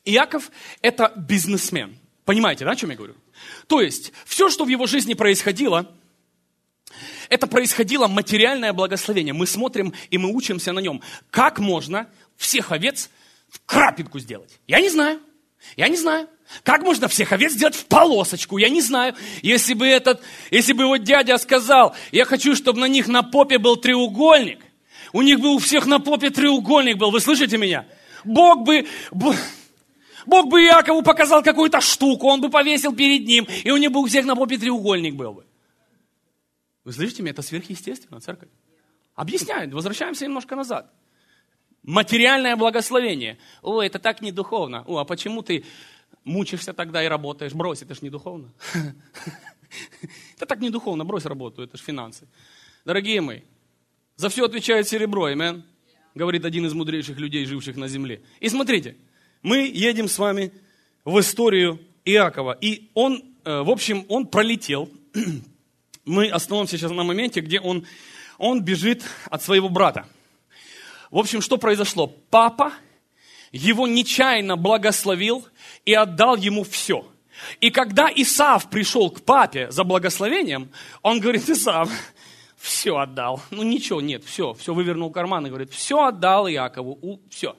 Иаков – это бизнесмен. Понимаете, да, о чем я говорю? То есть, все, что в его жизни происходило, это происходило материальное благословение. Мы смотрим и мы учимся на нем. Как можно всех овец в крапинку сделать? Я не знаю. Я не знаю. Как можно всех овец сделать в полосочку? Я не знаю. Если бы этот, если бы его дядя сказал, я хочу, чтобы на них на попе был треугольник. У них бы у всех на попе треугольник был. Вы слышите меня? Бог бы... Бог бы Иакову показал какую-то штуку, он бы повесил перед ним, и у них бы у всех на попе треугольник был бы. Вы слышите меня? Это сверхъестественно, церковь. Объясняют, возвращаемся немножко назад. Материальное благословение. О, это так не духовно. О, а почему ты мучишься тогда и работаешь? Брось, это ж не духовно. Это так не духовно, брось работу, это ж финансы. Дорогие мои, за все отвечает серебро, амен, говорит один из мудрейших людей, живших на земле. И смотрите, мы едем с вами в историю Иакова. И он, в общем, он пролетел. Мы остановимся сейчас на моменте, где он, он бежит от своего брата. В общем, что произошло? Папа его нечаянно благословил и отдал ему все. И когда Исав пришел к папе за благословением, он говорит: Исав, все отдал. Ну ничего, нет, все, все вывернул карман и говорит: все отдал Иакову, все.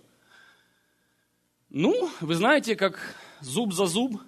Ну, вы знаете, как зуб за зуб,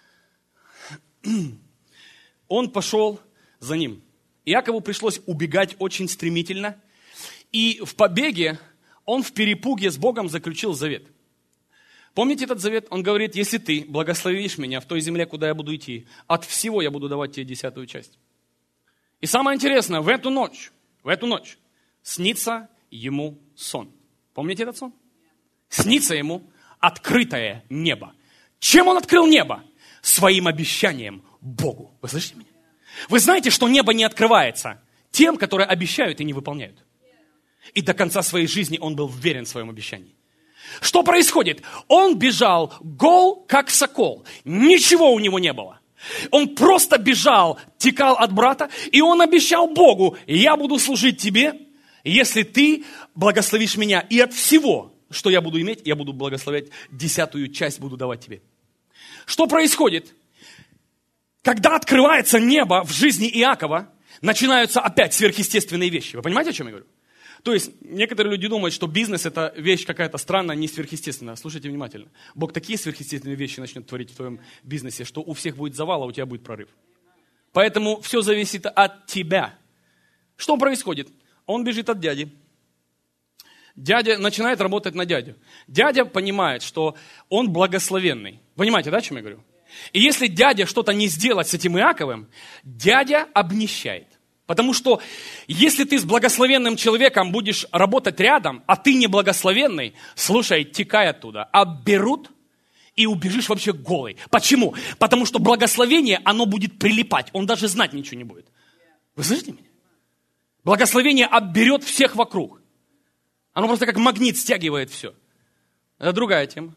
он пошел за ним. Иакову пришлось убегать очень стремительно. И в побеге он в перепуге с Богом заключил завет. Помните этот завет? Он говорит: если ты благословишь меня в той земле, куда я буду идти, от всего я буду давать тебе десятую часть. И самое интересное, в эту ночь, в эту ночь снится ему сон. Помните этот сон? Снится ему открытое небо. Чем он открыл небо? Своим обещанием Богу. Вы слышите меня? Вы знаете, что небо не открывается тем, которые обещают и не выполняют. И до конца своей жизни он был верен в своем обещании. Что происходит? Он бежал гол, как сокол. Ничего у него не было. Он просто бежал, текал от брата, и он обещал Богу: я буду служить тебе, если ты благословишь меня. И от всего, что я буду иметь, я буду благословлять, десятую часть буду давать тебе. Что происходит? Когда открывается небо в жизни Иакова, начинаются опять сверхъестественные вещи. Вы понимаете, о чем я говорю? То есть, некоторые люди думают, что бизнес – это вещь какая-то странная, не сверхъестественная. Слушайте внимательно. Бог такие сверхъестественные вещи начнет творить в твоем бизнесе, что у всех будет завал, а у тебя будет прорыв. Поэтому все зависит от тебя. Что происходит? Он бежит от дяди. Дядя начинает работать на дядю. Дядя понимает, что он благословенный. Понимаете, да, о чем я говорю? И если дядя что-то не сделает с этим Иаковым, дядя обнищает. Потому что если ты с благословенным человеком будешь работать рядом, а ты не благословенный, слушай, текай оттуда, обберут и убежишь вообще голый. Почему? Потому что благословение, оно будет прилипать, он даже знать ничего не будет. Вы слышите меня? Благословение обберет всех вокруг. Оно просто как магнит стягивает все. Это другая тема.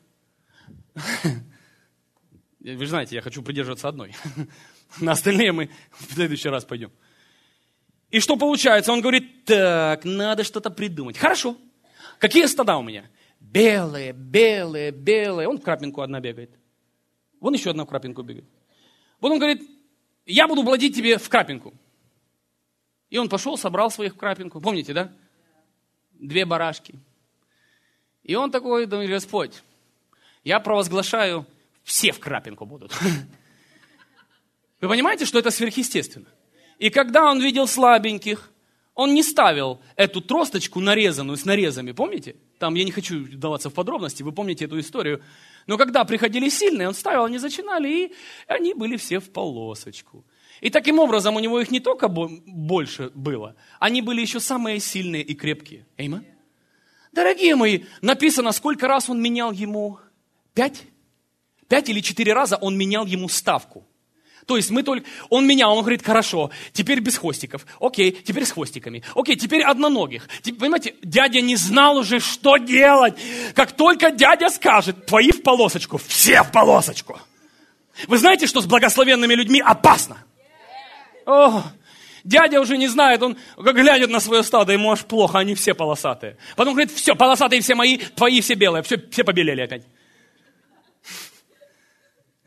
Вы же знаете, я хочу придерживаться одной. На остальные мы в следующий раз пойдем. И что получается? Он говорит: так, надо что-то придумать. Хорошо. Какие стада у меня? Белые, белые, белые. Он в крапинку одна бегает. Вон еще одна в крапинку бегает. Вот он говорит: я буду плодить тебе в крапинку. И он пошел, собрал своих в крапинку. Помните, да? Две барашки. И он такой думает: Господь, я провозглашаю, все в крапинку будут. Вы понимаете, что это сверхъестественно? И когда он видел слабеньких, он не ставил эту тросточку нарезанную с нарезами, помните? Там я не хочу вдаваться в подробности, вы помните эту историю. Но когда приходили сильные, он ставил, они зачинали, и они были все в полосочку. И таким образом у него их не только больше было, они были еще самые сильные и крепкие. Эйма? Дорогие мои, написано, сколько раз он менял ему? Пять? Пять или четыре раза он менял ему ставку. То есть мы только, он менял, он говорит: хорошо, теперь без хвостиков, окей, теперь с хвостиками, окей, теперь одноногих. Понимаете, дядя не знал уже, что делать. Как только дядя скажет: твои в полосочку, все в полосочку. Вы знаете, что с благословенными людьми опасно? О, дядя уже не знает, он как глянет на свое стадо, ему аж плохо, они все полосатые. Потом говорит: все, полосатые все мои, твои все белые, все, все побелели опять.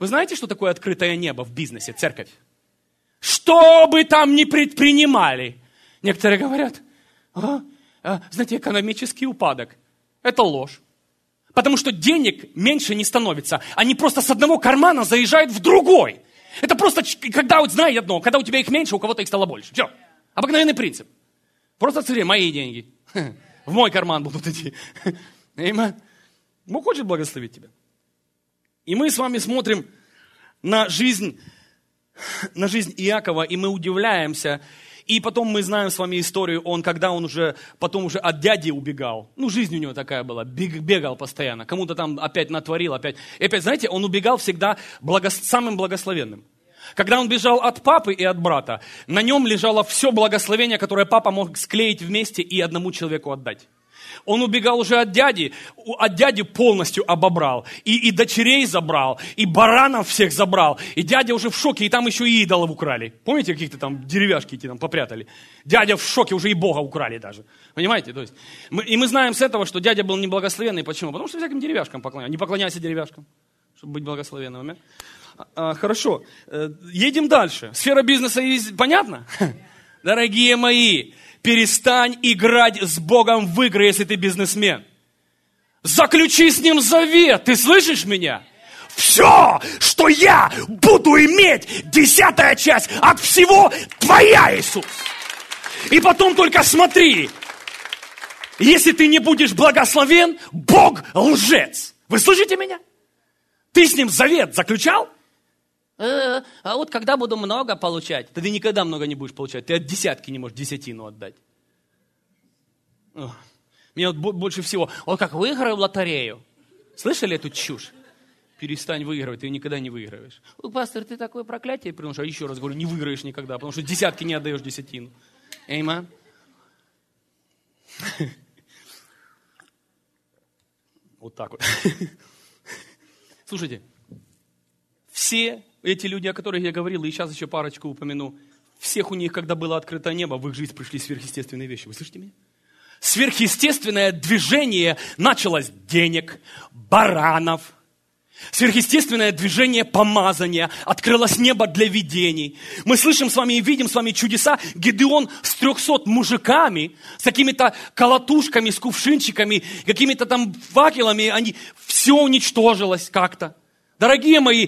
Вы знаете, что такое открытое небо в бизнесе, церковь? Что бы там ни предпринимали. Некоторые говорят, а, а, знаете, экономический упадок. Это ложь. Потому что денег меньше не становится. Они просто с одного кармана заезжают в другой. Это просто, когда, вот знаете одно, когда у тебя их меньше, у кого-то их стало больше. Все. Обыкновенный принцип. Просто смотри, мои деньги. В мой карман будут идти. Бог хочет благословить тебя. И мы с вами смотрим на жизнь, на жизнь Иакова, и мы удивляемся. И потом мы знаем с вами историю, он, когда он уже, потом уже от дяди убегал. Ну, жизнь у него такая была, бегал постоянно. Кому-то там опять натворил, опять. И опять, знаете, он убегал всегда благо, самым благословенным. Когда он бежал от папы и от брата, на нем лежало все благословение, которое папа мог склеить вместе и одному человеку отдать. Он убегал уже от дяди, от дяди полностью обобрал. И, и дочерей забрал, и баранов всех забрал. И дядя уже в шоке, и там еще и идолов украли. Помните, каких-то там деревяшки эти там попрятали? Дядя в шоке, уже и Бога украли даже. Понимаете? То есть, мы, и мы знаем с этого, что дядя был неблагословенный. Почему? Потому что всяким деревяшкам поклонялся. Не поклоняйся деревяшкам, чтобы быть благословенным. А, хорошо, едем дальше. Сфера бизнеса понятна? Дорогие мои, перестань играть с Богом в игры, если ты бизнесмен. Заключи с Ним завет, ты слышишь меня? Все, что я буду иметь, десятая часть от всего твоя, Иисус. И потом только смотри, если ты не будешь благословен, Бог лжец. Вы слышите меня? Ты с Ним завет заключал? А вот когда буду много получать, то ты никогда много не будешь получать. Ты от десятки не можешь десятину отдать. Ох, меня вот больше всего, вот как выиграю в лотерею. Слышали эту чушь? Перестань выигрывать, ты никогда не выигрываешь. О, пастор, ты такое проклятие приносишь. А еще раз говорю, не выиграешь никогда, потому что десятки не отдаешь десятину. Эйман. Вот так вот. Слушайте, все эти люди, о которых я говорил, и сейчас еще парочку упомяну, всех у них, когда было открыто небо, в их жизнь пришли сверхъестественные вещи. Вы слышите меня? Сверхъестественное движение началось денег, баранов. Сверхъестественное движение помазания. Открылось небо для видений. Мы слышим с вами и видим с вами чудеса. Гедеон с трехсот мужиками, с какими-то колотушками, с кувшинчиками, какими-то там факелами, они, все уничтожилось как-то. Дорогие мои,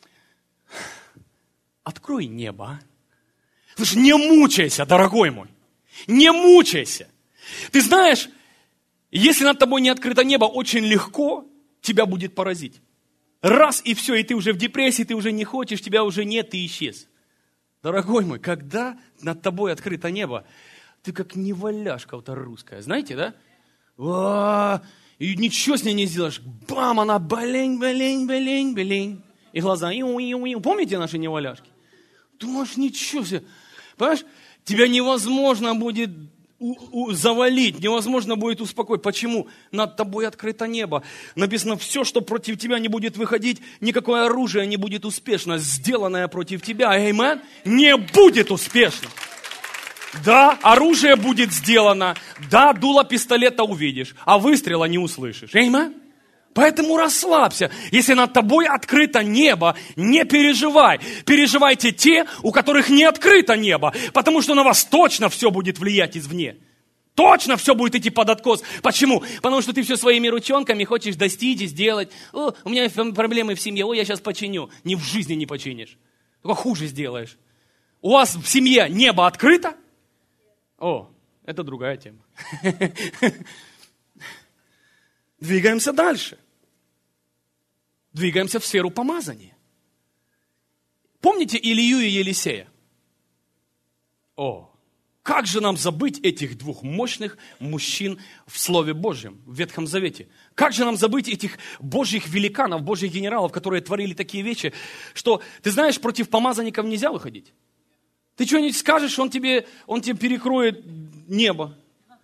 открой небо. Слушай, не мучайся, дорогой мой. Не мучайся. Ты знаешь, если над тобой не открыто небо, очень легко тебя будет поразить. Раз и все, и ты уже в депрессии, ты уже не хочешь, тебя уже нет, ты исчез. Дорогой мой, когда над тобой открыто небо, ты как неваляшка-то русская, знаете, да? О, и ничего с ней не сделаешь. Бам, она болень, болень, болень, болень. И глаза, иу-иу-иу. Помните наши неваляшки? Думаешь, ничего себе. Понимаешь, тебя невозможно будет у- у- завалить, невозможно будет успокоить. Почему? Над тобой открыто небо. Написано, все, что против тебя не будет выходить, никакое оружие не будет успешно. Сделанное против тебя, эймен, не будет успешно. Да, оружие будет сделано. Да, дуло пистолета увидишь, а выстрела не услышишь. Эймен? Поэтому расслабься. Если над тобой открыто небо, не переживай. Переживайте те, у которых не открыто небо, потому что на вас точно все будет влиять извне. Точно все будет идти под откос. Почему? Потому что ты все своими ручонками хочешь достичь и сделать. О, у меня проблемы в семье, о, я сейчас починю. Ни в жизни не починишь. Только хуже сделаешь. У вас в семье небо открыто? О, это другая тема. Двигаемся дальше. Двигаемся в сферу помазания. Помните Илию и Елисея? О, как же нам забыть этих двух мощных мужчин в Слове Божьем, в Ветхом Завете? Как же нам забыть этих Божьих великанов, Божьих генералов, которые творили такие вещи, что, ты знаешь, против помазанников нельзя выходить. Ты что-нибудь скажешь, он тебе, он тебе перекроет небо.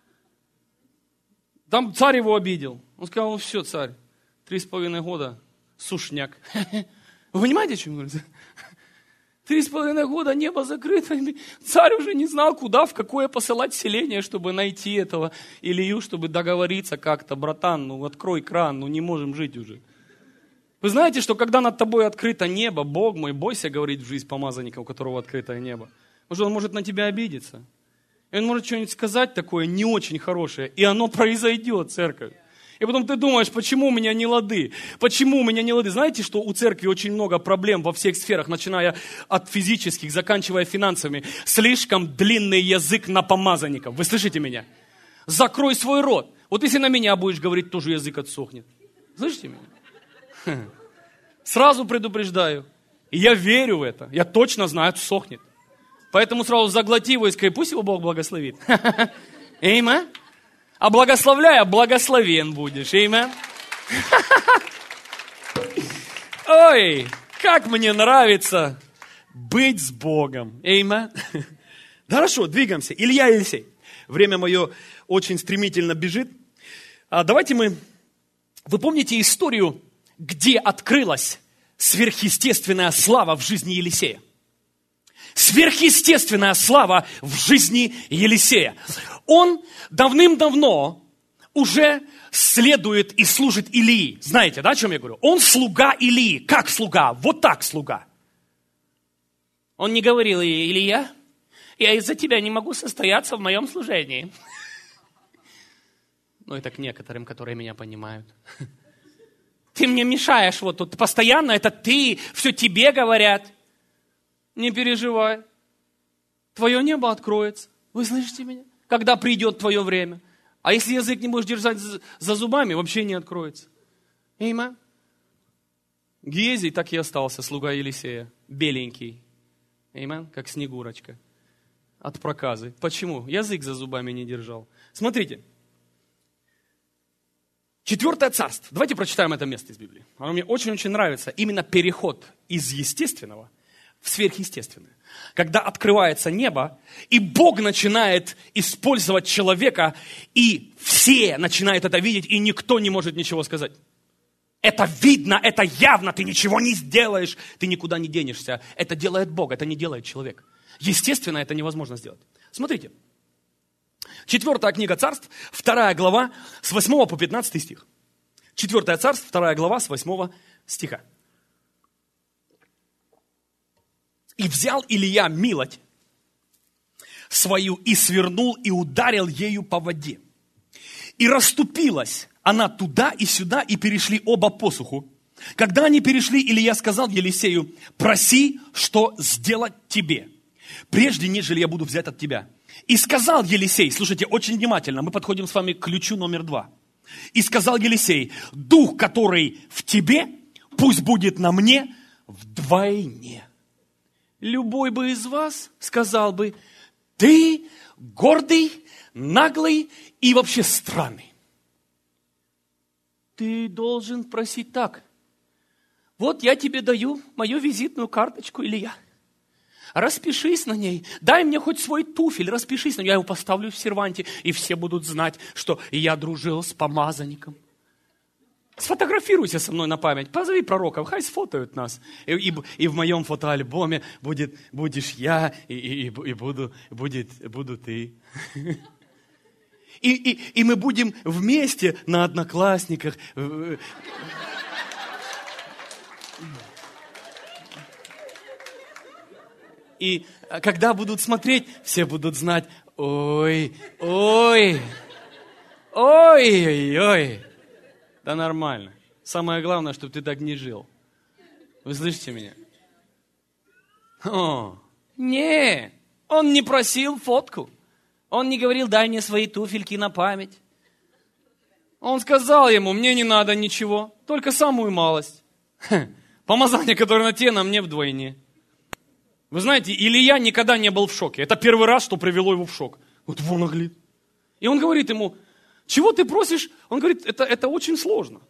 Там царь его обидел. Он сказал, ну все, царь, три с половиной года, сушняк. Вы понимаете, о чем я говорю? Три с половиной года, небо закрыто. Царь уже не знал, куда, в какое посылать селение, чтобы найти этого Илью, чтобы договориться как-то. Братан, ну открой кран, ну не можем жить уже. Вы знаете, что когда над тобой открыто небо, Бог мой, бойся говорить в жизнь помазанника, у которого открытое небо. Потому что он может на тебя обидеться. И он может что-нибудь сказать такое не очень хорошее, и оно произойдет, церковь. И потом ты думаешь, почему у меня не лады? Почему у меня не лады? Знаете, что у церкви очень много проблем во всех сферах, начиная от физических, заканчивая финансовыми. Слишком длинный язык на помазанников. Вы слышите меня? Закрой свой рот. Вот если на меня будешь говорить, тоже язык отсохнет. Слышите меня? Сразу предупреждаю. И я верю в это. Я точно знаю, отсохнет. Поэтому сразу заглоти его и скажи, пусть его Бог благословит. Эйма? А благословляя, благословен будешь. Эйма? Ой, как мне нравится быть с Богом. Эйма? Хорошо, двигаемся. Илья и Елисей. Время мое очень стремительно бежит. А давайте мы... Вы помните историю, где открылась сверхъестественная слава в жизни Елисея? Сверхъестественная слава в жизни Елисея. Он давным-давно уже следует и служит Илии. Знаете, да, о чем я говорю? Он слуга Илии. Как слуга? Вот так слуга. Он не говорил ей, Илия, я из-за тебя не могу состояться в моем служении. Ну, это к некоторым, которые меня понимают. Ты мне мешаешь вот тут постоянно, это ты, все тебе говорят. Не переживай. Твое небо откроется. Вы слышите меня? Когда придет твое время. А если язык не будешь держать за зубами, вообще не откроется. Эйма. Гиезий так и остался, слуга Елисея. Беленький. Эйма, как снегурочка. От проказы. Почему? Язык за зубами не держал. Смотрите. Четвертое царство. Давайте прочитаем это место из Библии. Оно мне очень-очень нравится. Именно переход из естественного в сверхъестественное. Когда открывается небо, и Бог начинает использовать человека, и все начинают это видеть, и никто не может ничего сказать. Это видно, это явно, ты ничего не сделаешь, ты никуда не денешься. Это делает Бог, это не делает человек. Естественно, это невозможно сделать. Смотрите. Четвертая книга Царств, вторая глава, с восьмого по пятнадцатый стих. Четвертая Царств, вторая глава, с восьмого стиха. «И взял Илия милоть свою, и свернул, и ударил ею по воде. И расступилась она туда и сюда, и перешли оба посуху. Когда они перешли, Илия сказал Елисею, проси, что сделать тебе, прежде нежели я буду взять от тебя. И сказал Елисей, слушайте, очень внимательно, мы подходим с вами к ключу номер два. И сказал Елисей, дух, который в тебе, пусть будет на мне вдвойне. Любой бы из вас сказал бы, ты гордый, наглый и вообще странный. Ты должен просить так. Вот я тебе даю мою визитную карточку, Илья. Распишись на ней. Дай мне хоть свой туфель, распишись на ней. Я его поставлю в серванте, и все будут знать, что я дружил с помазанником. Сфотографируйся со мной на память. Позови пророков, хай сфотают нас. И, и, и в моем фотоальбоме будет, будешь я, и, и, и буду, будет, буду ты. И, и, и мы будем вместе на Одноклассниках. И когда будут смотреть, все будут знать, ой, ой, ой, ой, ой. Да нормально. Самое главное, чтобы ты так не жил. Вы слышите меня? О, не, он не просил фотку. Он не говорил, дай мне свои туфельки на память. Он сказал ему, мне не надо ничего, только самую малость. Ха, помазание, которое на тебе, на мне вдвойне. Вы знаете, Илия никогда не был в шоке. Это первый раз, что привело его в шок. Вот вон наглит. И он говорит ему, чего ты просишь? Он говорит, это, это очень сложно.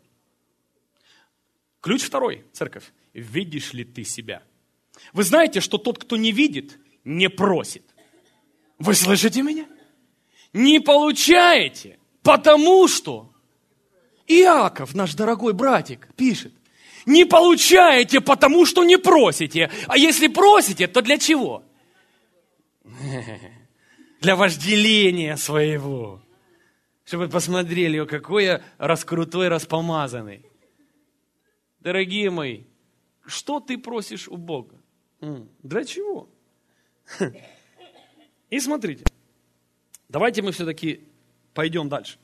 Ключ второй, церковь. Видишь ли ты себя? Вы знаете, что тот, кто не видит, не просит. Вы слышите меня? Не получаете, потому что Иаков, наш дорогой братик, пишет, не получаете, потому что не просите. А если просите, то для чего? Для вожделения своего. Чтобы посмотрели, какой я раскрутой, распомазанный. Дорогие мои, что ты просишь у Бога? Для чего? И смотрите, давайте мы все-таки пойдем дальше.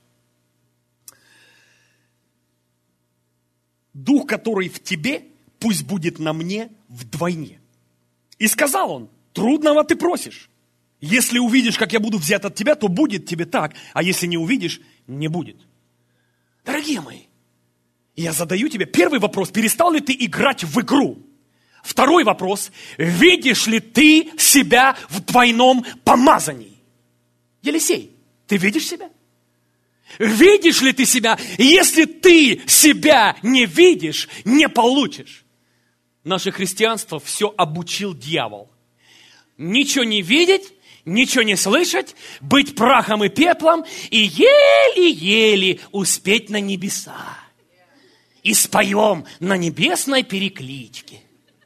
Дух, который в тебе, пусть будет на мне вдвойне. И сказал он, трудного ты просишь. Если увидишь, как я буду взят от тебя, то будет тебе так, а если не увидишь, не будет. Дорогие мои, я задаю тебе первый вопрос, перестал ли ты играть в игру? Второй вопрос, видишь ли ты себя в двойном помазании? Елисей, ты видишь себя? Видишь ли ты себя? Если ты себя не видишь, не получишь. Наше христианство все обучил дьявол. Ничего не видеть, ничего не слышать, быть прахом и пеплом и еле-еле успеть на небеса. И споем на небесной перекличке.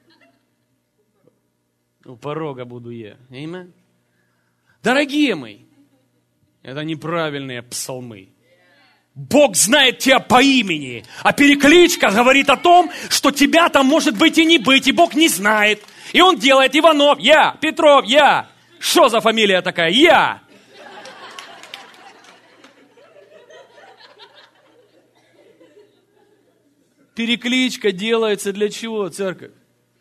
У порога буду я. Аминь. Дорогие мои, это неправильные псалмы. Бог знает тебя по имени, а перекличка говорит о том, что тебя там может быть и не быть, и Бог не знает. И Он делает Иванов, я, Петров, я. Что за фамилия такая? Я. Перекличка делается для чего, церковь?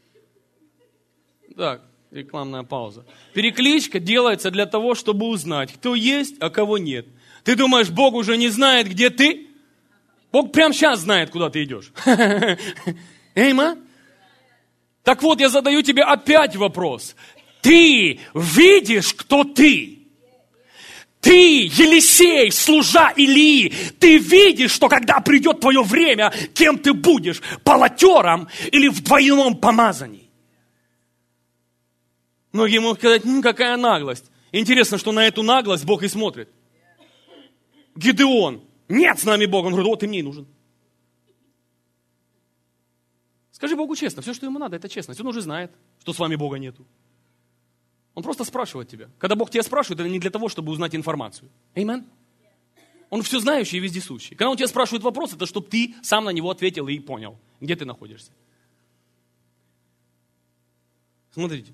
Так, рекламная пауза. Перекличка делается для того, чтобы узнать, кто есть, а кого нет. Ты думаешь, Бог уже не знает, где ты? Бог прямо сейчас знает, куда ты идешь. Эйма? Так вот, я задаю тебе опять вопрос. Ты видишь, кто ты? Ты, Елисей, служа Илии, ты видишь, что когда придет твое время, кем ты будешь? Полотером или в двойном помазании? Многие могут сказать, ну какая наглость. Интересно, что на эту наглость Бог и смотрит. Гидеон, нет с нами Бога. Он говорит, вот ты мне и нужен. Скажи Богу честно, все, что ему надо, это честность. Он уже знает, что с вами Бога нету. Он просто спрашивает тебя. Когда Бог тебя спрашивает, это не для того, чтобы узнать информацию. Аминь. Он все знающий и вездесущий. Когда он тебя спрашивает вопрос, это чтобы ты сам на него ответил и понял, где ты находишься. Смотрите.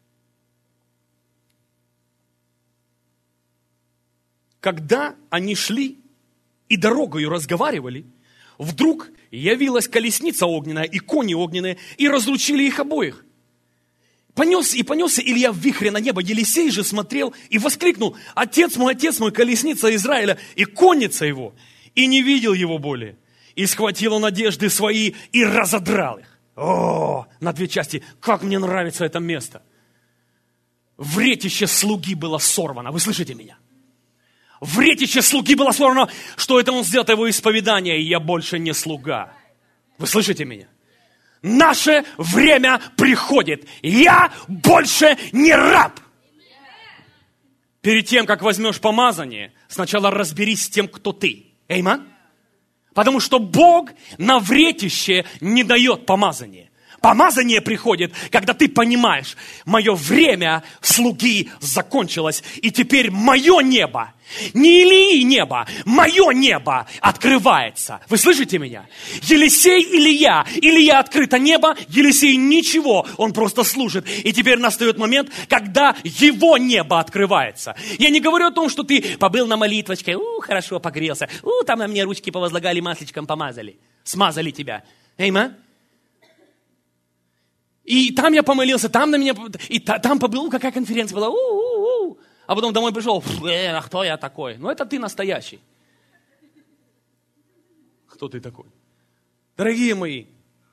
Когда они шли и дорогою разговаривали, вдруг явилась колесница огненная и кони огненные, и разлучили их обоих. Понес, и понесся Илья в вихре на небо. Елисей же смотрел и воскликнул: «Отец мой, отец мой, колесница Израиля и конница его!» И не видел его более. И схватил он одежды свои и разодрал их. О, на две части. Как мне нравится это место. Вретище слуги было сорвано. Вы слышите меня? Вретище слуги было сорвано. Что это он сделал, его исповедание? И я больше не слуга. Вы слышите меня? Наше время приходит. Я больше не раб. Перед тем, как возьмешь помазание, сначала разберись с тем, кто ты. Эйман? Потому что Бог на вретище не дает помазание. Помазание приходит, когда ты понимаешь, мое время слуги закончилось, и теперь мое небо, не Илии небо, мое небо открывается. Вы слышите меня? Елисей, Илья, Илья открыто небо, Елисей ничего, он просто служит. И теперь настает момент, когда его небо открывается. Я не говорю о том, что ты побыл на молитвочке, у, хорошо погрелся, у, там на мне ручки повозлагали, масличком помазали, смазали тебя. Эйма? И там я помолился, там на меня, и та, там побыл, какая конференция была, у-у-у. А потом домой пришел, э, а кто я такой? Ну это ты настоящий. Кто ты такой? Дорогие мои,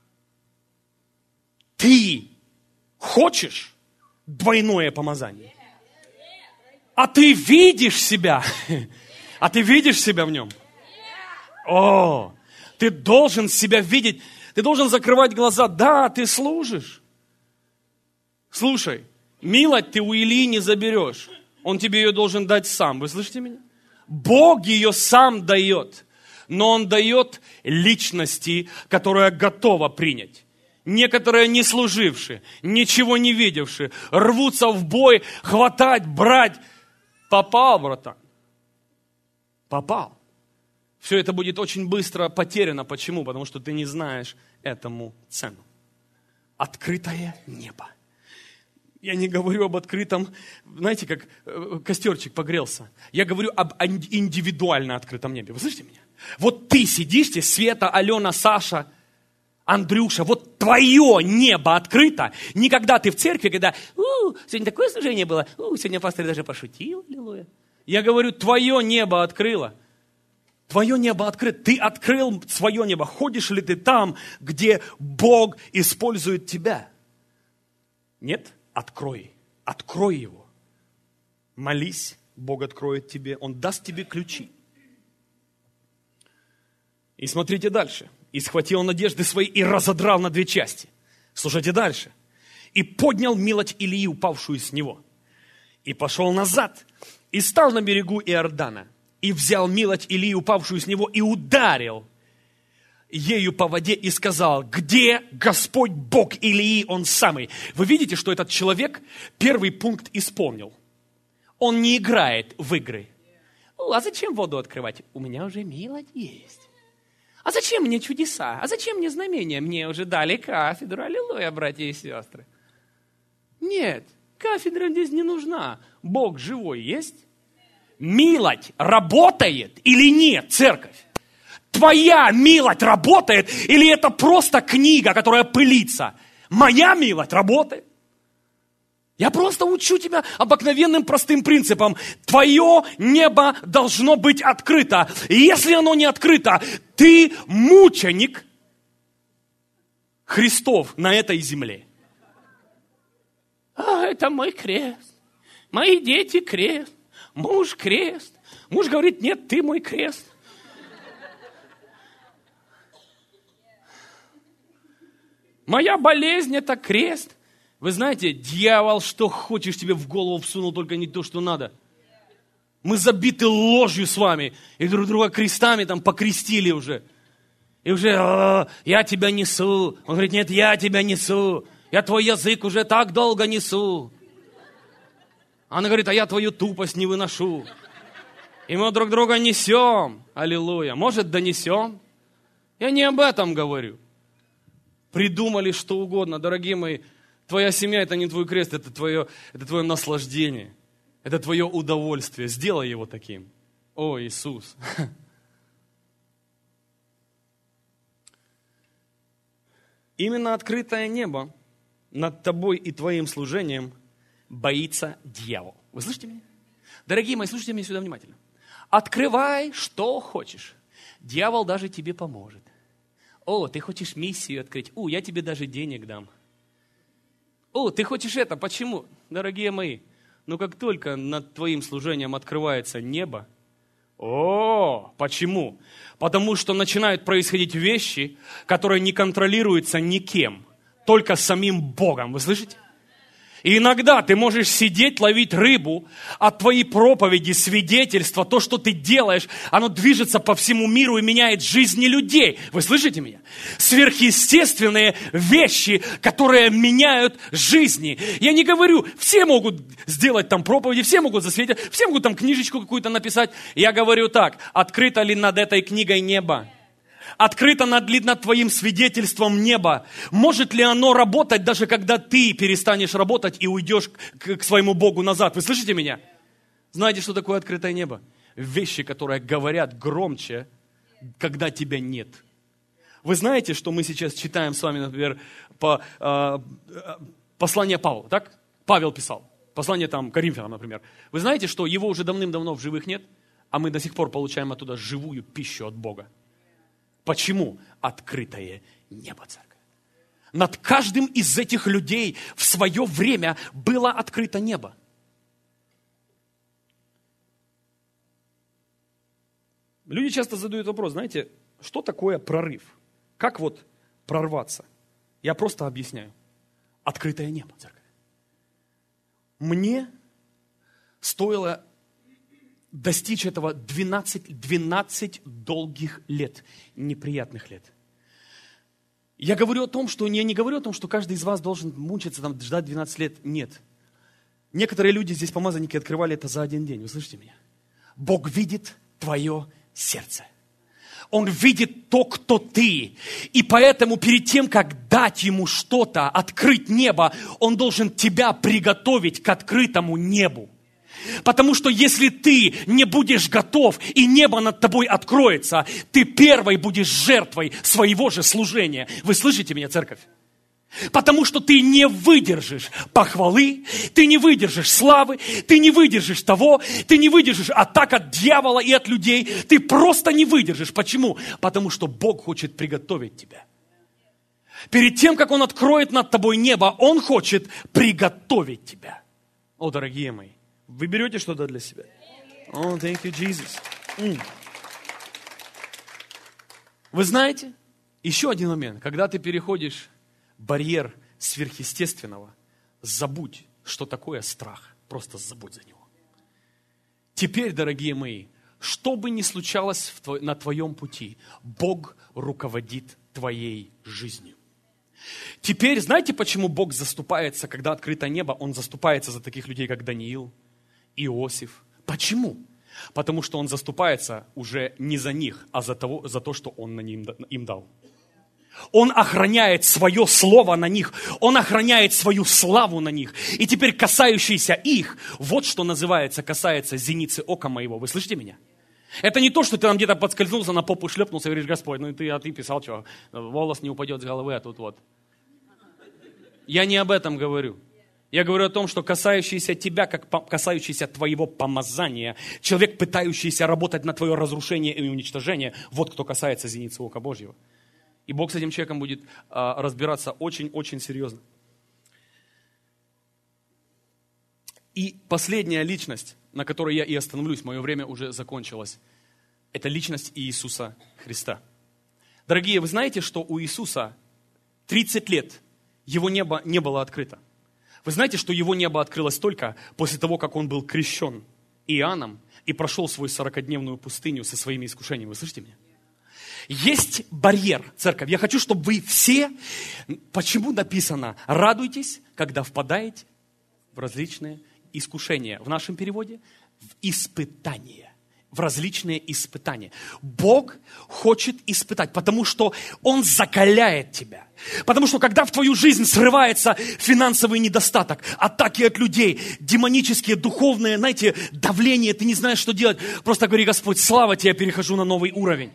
ты хочешь двойное помазание? А ты видишь себя? А ты видишь себя в нем? О, ты должен себя видеть. Ты должен закрывать глаза. Да, ты служишь. Слушай, милость ты у Илии не заберешь. Он тебе ее должен дать сам. Вы слышите меня? Бог ее сам дает. Но Он дает личности, которая готова принять. Некоторые не служившие, ничего не видевшие, рвутся в бой, хватать, брать. Попал, братан. Попал. все это будет очень быстро потеряно. Почему? Потому что ты не знаешь этому цену. Открытое небо. Я не говорю об открытом, знаете, как костерчик погрелся. Я говорю об индивидуально открытом небе. Вы слышите меня? Вот ты сидишь здесь, Света, Алена, Саша, Андрюша, вот твое небо открыто. Никогда ты в церкви, когда у, сегодня такое служение было, у, сегодня пастор даже пошутил, аллилуйя. Я говорю, твое небо открыло. Твое небо открыто. Ты открыл свое небо. Ходишь ли ты там, где Бог использует тебя? Нет? Открой. Открой его. Молись, Бог откроет тебе. Он даст тебе ключи. И смотрите дальше. И схватил надежды свои и разодрал на две части. Слушайте дальше. И поднял милоть Илии, упавшую с него. И пошел назад. И стал на берегу Иордана. И взял милоть Илии, упавшую с него, и ударил ею по воде и сказал, где Господь Бог Илии, Он самый. Вы видите, что этот человек первый пункт исполнил. Он не играет в игры. О, а зачем воду открывать? У меня уже милоть есть. А зачем мне чудеса? А зачем мне знамения? Мне уже дали кафедру. Аллилуйя, братья и сестры. Нет, кафедра здесь не нужна. Бог живой есть? Милость работает или нет, церковь? Твоя милость работает или это просто книга, которая пылится? Моя милость работает. Я просто учу тебя обыкновенным простым принципам. Твое небо должно быть открыто. И если оно не открыто, ты мученик Христов на этой земле. А, это мой крест. Мои дети крест. Муж крест. Муж говорит, нет, ты мой крест. Моя болезнь это крест. Вы знаете, дьявол, что хочешь, тебе в голову всунул, только не то, что надо. Мы забиты ложью с вами. И друг друга крестами там покрестили уже. И уже, о, я тебя несу. Он говорит, нет, я тебя несу. Я твой язык уже так долго несу. Она говорит, а я твою тупость не выношу. И мы друг друга несем. Аллилуйя. Может, донесем? Я не об этом говорю. Придумали что угодно. Дорогие мои, твоя семья это не твой крест, это твое, это твое наслаждение. Это твое удовольствие. Сделай его таким. О, Иисус. Именно открытое небо над тобой и твоим служением боится дьявол. Вы слышите меня? Дорогие мои, слушайте меня сюда внимательно. Открывай, что хочешь. Дьявол даже тебе поможет. О, ты хочешь миссию открыть? О, я тебе даже денег дам. О, ты хочешь это? Почему? Дорогие мои, ну как только над твоим служением открывается небо, о, почему? Потому что начинают происходить вещи, которые не контролируются никем, только самим Богом. Вы слышите? И иногда ты можешь сидеть, ловить рыбу, а твои проповеди, свидетельства, то, что ты делаешь, оно движется по всему миру и меняет жизни людей. Вы слышите меня? Сверхъестественные вещи, которые меняют жизни. Я не говорю, все могут сделать там проповеди, все могут засветить, все могут там книжечку какую-то написать. Я говорю так, открыто ли над этой книгой небо? Открыто над, ли над твоим свидетельством небо? Может ли оно работать, даже когда ты перестанешь работать и уйдешь к, к своему Богу назад? Вы слышите меня? Знаете, что такое открытое небо? Вещи, которые говорят громче, когда тебя нет. Вы знаете, что мы сейчас читаем с вами, например, по, э, послание Павла, так? Павел писал. Послание там Коринфянам, например. Вы знаете, что его уже давным-давно в живых нет, а мы до сих пор получаем оттуда живую пищу от Бога. Почему? Открытое небо, церковь. Над каждым из этих людей в свое время было открыто небо. Люди часто задают вопрос, знаете, что такое прорыв? Как вот прорваться? Я просто объясняю. Открытое небо, церковь. Мне стоило достичь этого двенадцать, двенадцать долгих лет, неприятных лет. Я говорю о том, что я не говорю о том, что каждый из вас должен мучиться, там, ждать двенадцать лет. Нет. Некоторые люди здесь, помазанники, открывали это за один день. Вы слышите меня? Бог видит твое сердце. Он видит то, кто ты. И поэтому перед тем, как дать ему что-то, открыть небо, он должен тебя приготовить к открытому небу. Потому что если ты не будешь готов, и небо над тобой откроется, ты первой будешь жертвой своего же служения. Вы слышите меня, церковь? Потому что ты не выдержишь похвалы, ты не выдержишь славы, ты не выдержишь того, ты не выдержишь атак от дьявола и от людей. Ты просто не выдержишь. Почему? Потому что Бог хочет приготовить тебя. Перед тем, как Он откроет над тобой небо, Он хочет приготовить тебя. О, дорогие мои, вы берете что-то для себя? О, oh, thank you, Jesus. Mm. Вы знаете, еще один момент, когда ты переходишь барьер сверхъестественного, забудь, что такое страх. Просто забудь за него. Теперь, дорогие мои, что бы ни случалось в твой, на твоем пути, Бог руководит твоей жизнью. Теперь, знаете, почему Бог заступается, когда открыто небо? Он заступается за таких людей, как Даниил, Иосиф. Почему? Потому что Он заступается уже не за них, а за, того, за то, что Он им дал. Он охраняет свое слово на них. Он охраняет свою славу на них. И теперь касающийся их, вот что называется, касается зеницы ока моего. Вы слышите меня? Это не то, что ты там где-то подскользнулся, на попу шлепнулся и говоришь: Господь, ну ты, а ты писал, что волос не упадет с головы, а тут вот. Я не об этом говорю. Я говорю о том, что касающийся тебя, как касающийся твоего помазания, человек, пытающийся работать на твое разрушение и уничтожение, вот кто касается зеницы ока Божьего. И Бог с этим человеком будет а, разбираться очень-очень серьезно. И последняя личность, на которой я и остановлюсь, мое время уже закончилось, это личность Иисуса Христа. Дорогие, вы знаете, что у Иисуса тридцать лет его небо не было открыто. Вы знаете, что его небо открылось только после того, как он был крещен Иоанном и прошел свою сорокадневную пустыню со своими искушениями. Вы слышите меня? Есть барьер, церковь. Я хочу, чтобы вы все, почему написано, радуйтесь, когда впадаете в различные искушения. В нашем переводе в испытания. В различные испытания. Бог хочет испытать, потому что Он закаляет тебя. Потому что когда в твою жизнь срывается финансовый недостаток, атаки от людей, демонические, духовные, знаете, давление, ты не знаешь, что делать, просто говори: Господь, слава тебе, я перехожу на новый уровень.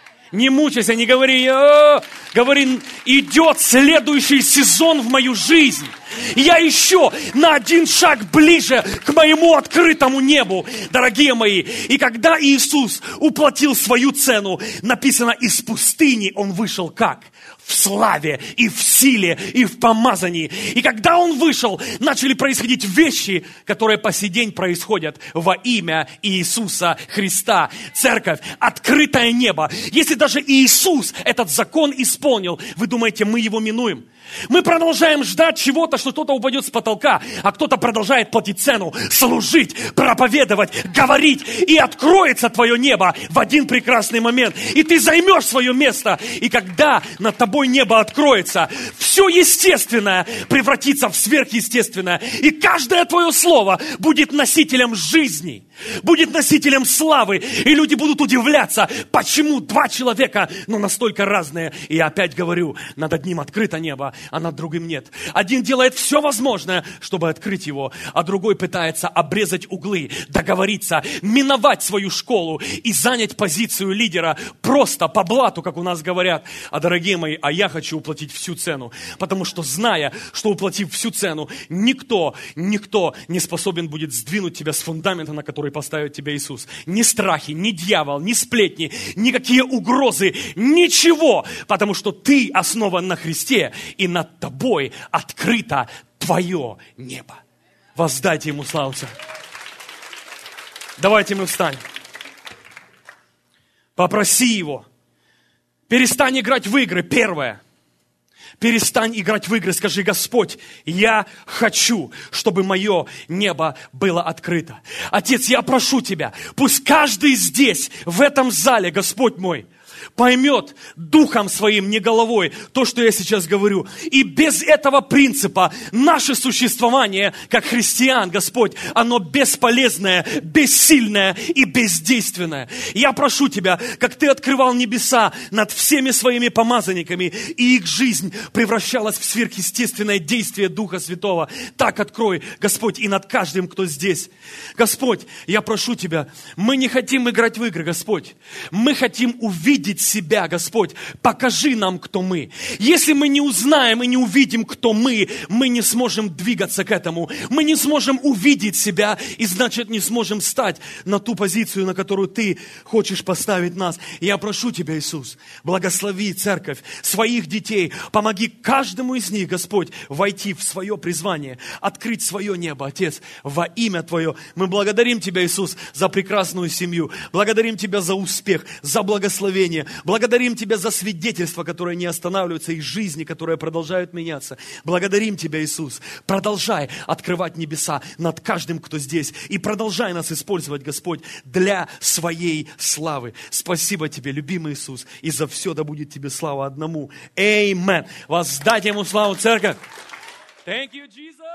Не мучайся, не говори, о, говори, идет следующий сезон в мою жизнь. Я еще на один шаг ближе к моему открытому небу, дорогие мои. И когда Иисус уплатил свою цену, написано, из пустыни Он вышел как? В славе, и в силе, и в помазании. И когда Он вышел, начали происходить вещи, которые по сей день происходят во имя Иисуса Христа. Церковь, открытое небо. Если даже Иисус этот закон исполнил, вы думаете, мы его минуем? Мы продолжаем ждать чего-то, что кто-то упадет с потолка, а кто-то продолжает платить цену, служить, проповедовать, говорить, и откроется твое небо в один прекрасный момент, и ты займешь свое место, и когда над тобой небо откроется, все естественное превратится в сверхъестественное, и каждое твое слово будет носителем жизни, будет носителем славы, и люди будут удивляться, почему два человека, но настолько разные. И я опять говорю, над одним открыто небо, а над другим нет. Один делает все возможное, чтобы открыть его, а другой пытается обрезать углы, договориться, миновать свою школу и занять позицию лидера просто по блату, как у нас говорят. А, дорогие мои, а я хочу уплатить всю цену, потому что, зная, что уплатив всю цену, никто, никто не способен будет сдвинуть тебя с фундамента, на который поставит тебя Иисус. Ни страхи, ни дьявол, ни сплетни, никакие угрозы, ничего, потому что ты основан на Христе, и над тобой открыто твое небо. Воздайте Ему славу. Давайте мы встанем. Попроси Его. Перестань играть в игры. Первое. Перестань играть в игры. Скажи: Господь, я хочу, чтобы мое небо было открыто. Отец, я прошу Тебя, пусть каждый здесь, в этом зале, Господь мой, поймет духом своим, не головой, то, что я сейчас говорю. И без этого принципа наше существование, как христиан, Господь, оно бесполезное, бессильное и бездейственное. Я прошу Тебя, как Ты открывал небеса над всеми своими помазанниками, и их жизнь превращалась в сверхъестественное действие Духа Святого, так открой, Господь, и над каждым, кто здесь. Господь, я прошу Тебя, мы не хотим играть в игры, Господь. Мы хотим увидеть себя, Господь. Покажи нам, кто мы. Если мы не узнаем и не увидим, кто мы, мы не сможем двигаться к этому. Мы не сможем увидеть себя, и значит не сможем стать на ту позицию, на которую Ты хочешь поставить нас. Я прошу Тебя, Иисус, благослови церковь, своих детей. Помоги каждому из них, Господь, войти в свое призвание, открыть свое небо, Отец, во имя Твое. Мы благодарим Тебя, Иисус, за прекрасную семью. Благодарим Тебя за успех, за благословение. Благодарим Тебя за свидетельства, которые не останавливаются, и жизни, которые продолжают меняться. Благодарим Тебя, Иисус. Продолжай открывать небеса над каждым, кто здесь. И продолжай нас использовать, Господь, для своей славы. Спасибо Тебе, любимый Иисус. И за все да будет Тебе слава одному. Amen. Воздать Ему славу, церковь. Thank you, Jesus.